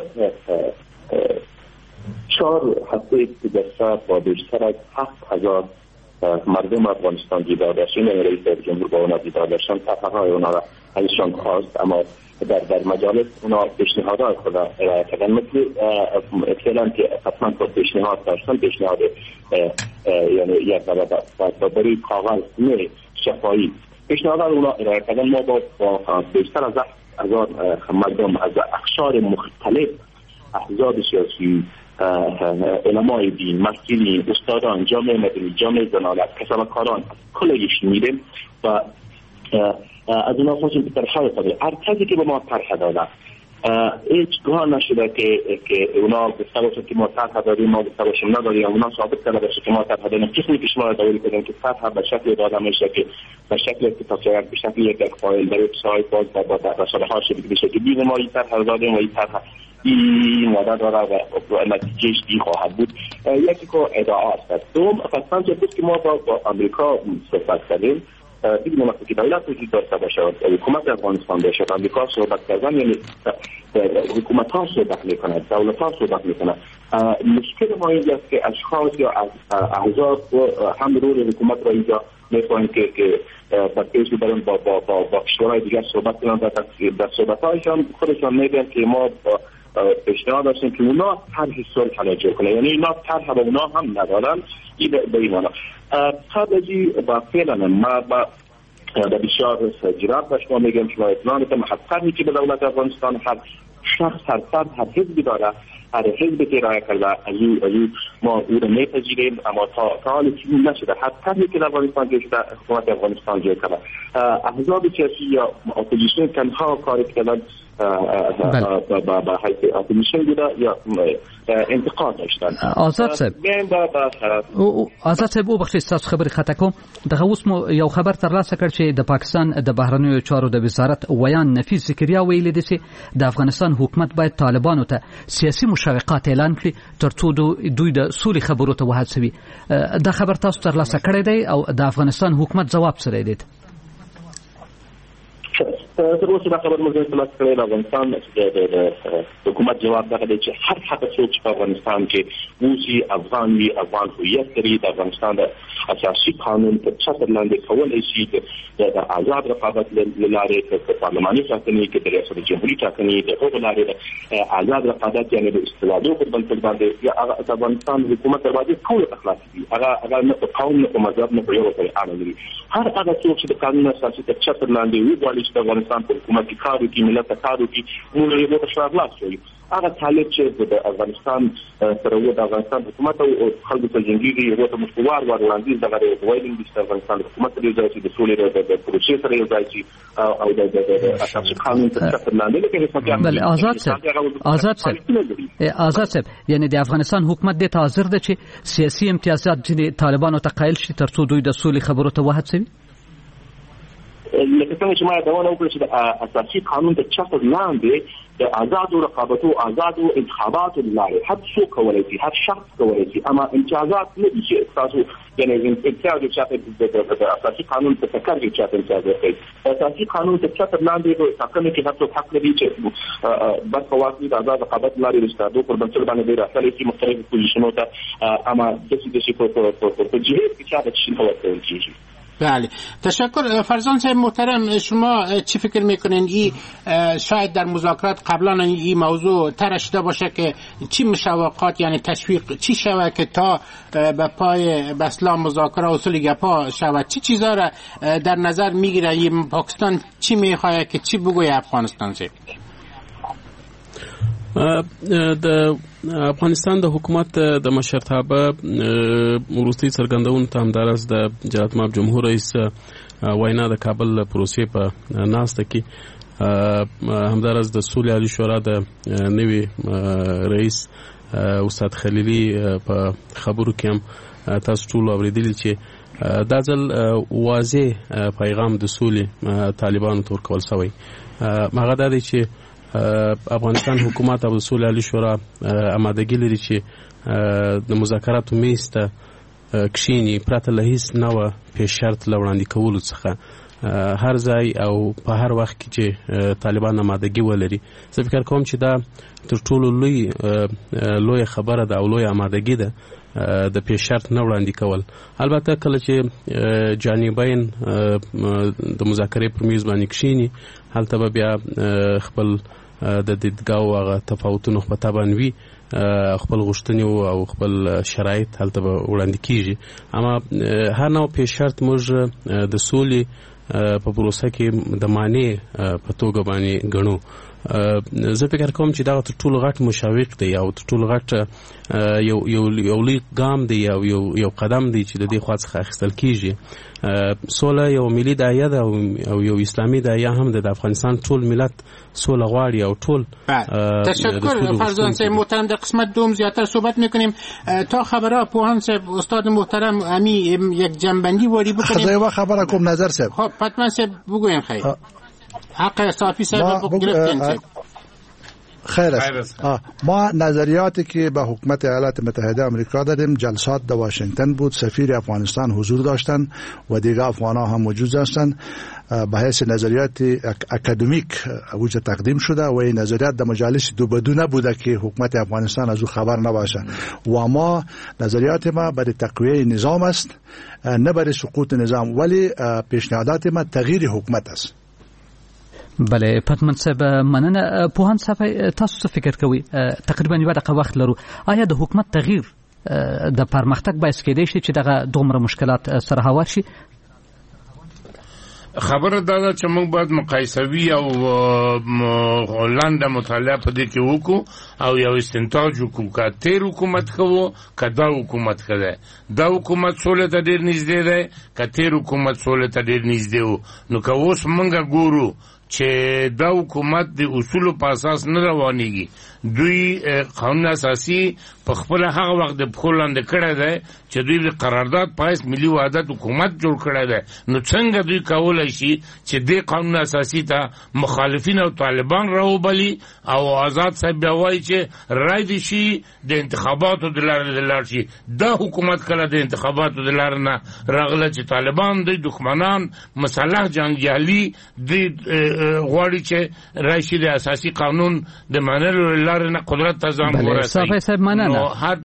چهار هفته گذشته با بیشتر از هفت هزار مردم افغانستان دیدار داشتیم. رئیس جمهور با اونا دیدار داشتن، طرحهای اونا را ازشان خواست، اما در در مجالس اونا پیشنهادهای خود ارائه کردن. مثل اطلاعاً که حتما خود پیشنهاد داشتن، پیشنهاد یعنی یک برابری کاغذ نه شفایی پیشنهاد اونا ارائه کردن. ما با بیشتر از هزار مردم از اقشار مختلف، احزاب سیاسی، علمای دین، مسئولین، استادان، جامعه مدنی، جامعه زنان، کسبکاران کلش میریم و از اونا خواستیم که طرحهای خود هر کسی که به ما طرح داده هیچگاه نشده که که اونا گفته باشه که ما طرح داریم، ما گفته باشیم نداریم، اونا ثابت کرده باشه که ما طرح داریم. کسی که شما داوری کنیم که طرح به شکل داده میشه که به شکل اتفاقیت به شکل یک فایل در وبسایت باز با با شبکه‌های اجتماعی بشه که ببینیم ما این طرح داریم و این طرح این ماده داره و نتیجهش این خواهد بود. یکی که ادعا است. دوم اصلا چه بود که ما با, با امریکا صحبت کردیم، دیگه وقتی که دولت وجود داشته باشه حکومت افغانستان باشه، امریکا صحبت کردن یعنی حکومت ها صحبت میکنه، دولت ها صحبت میکنه. مشکل ما اینجاست که اشخاص یا احزاب هم روی حکومت را اینجا میخواهیم که که در پیش برن با با با با کشورهای دیگر صحبت کنن. در صحبت‌هایشان خودشان میگن که ما پیشنهاد داشتیم که اونا طرح صلح حاجی کنه، یعنی اینا طرح با اونا هم ندارن. این به این معنا قبل از این با فعلا ما با در بسیار جرات باش ما میگم که ما اطلاع میکنم هر طرحی که به دولت افغانستان هر شخص هر فرد هر حزبی داره، هر حزبی که رای کرده از او از او ما او رو میپذیریم، اما تا تا حالی که نشده هر طرحی که در افغانستان جای شده حکومت افغانستان جای کرده. احزاب سیاسی یا اپوزیشن تنها کاری کردن با حیث اپوزیشن بوده یا انتقاد داشتن. آزاد صاحب آزاد صاحب او بخشی تاسو خبري خطا کوم دغه اوس مو یو خبر ترلاسه کړ چې د پاکستان د بهرنیو چارو د وزارت ویان نفیس ذکریا ویل دي چې د افغانستان حکومت باید طالبانو ته سیاسي مشارکت اعلان کړي ترڅو دوی د سولې خبرو ته وهڅوي. دا خبر تاسو ترلاسه کړی دی او د افغانستان حکومت جواب سره دی؟ تر اوسه دا خبر موږ ترلاسه کړی. افغانستان د حکومت جواب دا دی چې هر هغه څوک چې په افغانستان کې اوسي افغان وي، افغان هویت لري، د افغانستان د اساسي قانون په چتر لاندې کولی شي د آزاد رقابت له لارې د پارلماني ټاکنې کې د ریاست جمهوري ټاکنې د هغو لارې د آزاد رقابت یعنی د استبدادو پر بنسټ باندې د افغانستان حکومت دروازې ټولې ته خلاصې دي. هغه هغه نه په قوم نه په مذهب نه په یو پورې اړه لري. هر هغه څوک چې د قانون اساسي تر چتر لاندې وغواړي چې د افغانستان په حکومت کې کار وکړي، ملت ته کار وکړي، موږ یې به تشوار لاس شوي. هغه طالب چې د افغانستان سره و د افغانستان حکومت او خلکو ته جنګيږي یو ته مشوار ور وړاندې دغه وایلینګ د افغانستان حکومت سره یو ځای چې د سولې د پروسې سره یو ځای چې او د اساسي قانون ته چتر لاندې کې بل آزاد صاحب آزاد صاحب آزاد صاحب یعنی د افغانستان حکومت د حاضر ده چې سیاسي امتیازات چې طالبانو ته قایل شي ترڅو دوی د سولې خبرو ته وهڅوي. لکه څنګه چې ما دا ونه وکړه چې د اساسي قانون د چتر لاندې د آزادو رقابتو آزادو انتخاباتو لارې هر څوک کولی شي، هر شخص کولی شي، اما امتیازات نه دي چې تاسو یعنی امتیاز چې د اساسي قانون په ټکر کې چاته امتیاز ورکړي. اساسي قانون د چتر لاندې د ټاکنې کې هر څوک حق لري چې بس په واسطه د آزاد رقابت لارې د استادو پر بنسټ باندې راځي چې مختلف پوزیشنونو ته اما د دې په په جهت کې چا د شي ورکول کیږي. بله تشکر. فرزان صاحب محترم، شما چی فکر میکنین این شاید در مذاکرات قبلا این موضوع طرح شده باشه که چی مشوقات یعنی تشویق چی شود که تا به پای بسلا مذاکره اصول گپا شود؟ چی چیزا را در نظر میگیره؟ این پاکستان چی میخواد که چی بگوی افغانستان صاحب؟ د افغانستان د حکومت د مشرتابه وروستي څرګندونو ته همدارس د جلالت مآب جمهور رئیس وینا د کابل پروسې په ناسته کې همدارس د سولې عالی شورا د نوي رئیس استاد خلیلی په خبرو کې هم تاسو ټول اوریدلی چې دا ځل واضح پیغام د سولې طالبانو تور کول شوی. هغه دا دی چې افغانستان حکومت او سولې عالی شورا آمادګي لري چې د مذاکراتو میز ته کښیني پرته له هیڅ نوع پیش شرط له وړاندې کولو څخه هر ځای او په هر وخت کې چې طالبان آمادګي ولري. زه فکر کوم چې دا تر ټولو لوی لوی خبره ده او لوی آمادګي ده د پیش شرط نه وړاندې کول. البته کله چې جانبین د مذاکرې پر میز باندې کښیني هلته به بیا خپل د دیدګاو هغه تفاوتونه په تابان وي، خپل غوښتنې او خپل شرایط هلته به وړاندې کیږي. اما هر نوع پیش شرط موږ د سولې په پروسه کې د معنی په توګه باندې ګڼو. زه فکر کوم چې دا ټول غټ مشوق دی او ټول غټ یو یو یو لوی ګام دی او یو یو قدم دی چې د دې خوا څخه اخیستل کیږي. سوله یو ملي داعیه ده او یو اسلامي داعیه هم ده. د افغانستان ټول ملت سوله غواړي او ټول. تشکر فرزان صاحب محترم. در قسمت دوم زیاتر صحبت میکنیم. تا خبرها پوهان صاحب استاد محترم امی یک جنبندی واری بکنیم. خدای خبر کوم نظر صاحب. خب پتمن صاحب بگوین خیر. حق صافی صاحب گرفتین. خیر است. ما نظریاتی که به حکومت ایالات متحده آمریکا دادیم، جلسات در واشنگتن بود، سفیر افغانستان حضور داشتن و دیگر افغان‌ها هم موجود داشتن. به حیث نظریات اکادمیک وجه تقدیم شده و این نظریات در مجالس دو بدو نبوده که حکومت افغانستان از او خبر نباشه و ما نظریات ما برای تقویه نظام است، نه برای سقوط نظام، ولی پیشنهادات ما تغییر حکومت است. بله پتمن صاحب مننه. پوهان صاحب تاسو څه فکر کوئ؟ تقریبا یو دقیقه وخت لرو. آیا د حکومت تغییر د پرمختګ باعث کېدای شي چې دغه دومره مشکلات سره هوار شي؟ خبره دا ده چې موږ باید مقایسوي او لنډه مطالعه په دې کې وکړو او یو استنتاج وکړو که تیر حکومت ښه و که دا حکومت ښه دی. دا حکومت سولې ته ډېر نږدې دی که تیر حکومت سولې ته ډېر نږدې و. نو که اوس موږ ګورو چې دا حکومت د اصولو په اساس نه روانېږي، دوی قانون اساسي په خپل هغه وخت د پښو لاندې کړی دی چې دوی د قرارداد په حیث ملي وحدت حکومت جوړ کړی دی. نو څنګه دوی کولی شي چې دې قانون اساسي ته مخالفین او طالبان راوبلي او آزاد صاحب بیا وایي چې رای دې شي د انتخاباتو د لارې د لاړ شي. دا حکومت کله د انتخاباتو د لارې نه راغله چې طالبان دوی دښمنان مسلح جنګیالي دوی غواړي چې راشي د اساسي قانون د منلو لارې نه قدرت ته ځان ورسوي. صافی صاحب مننه.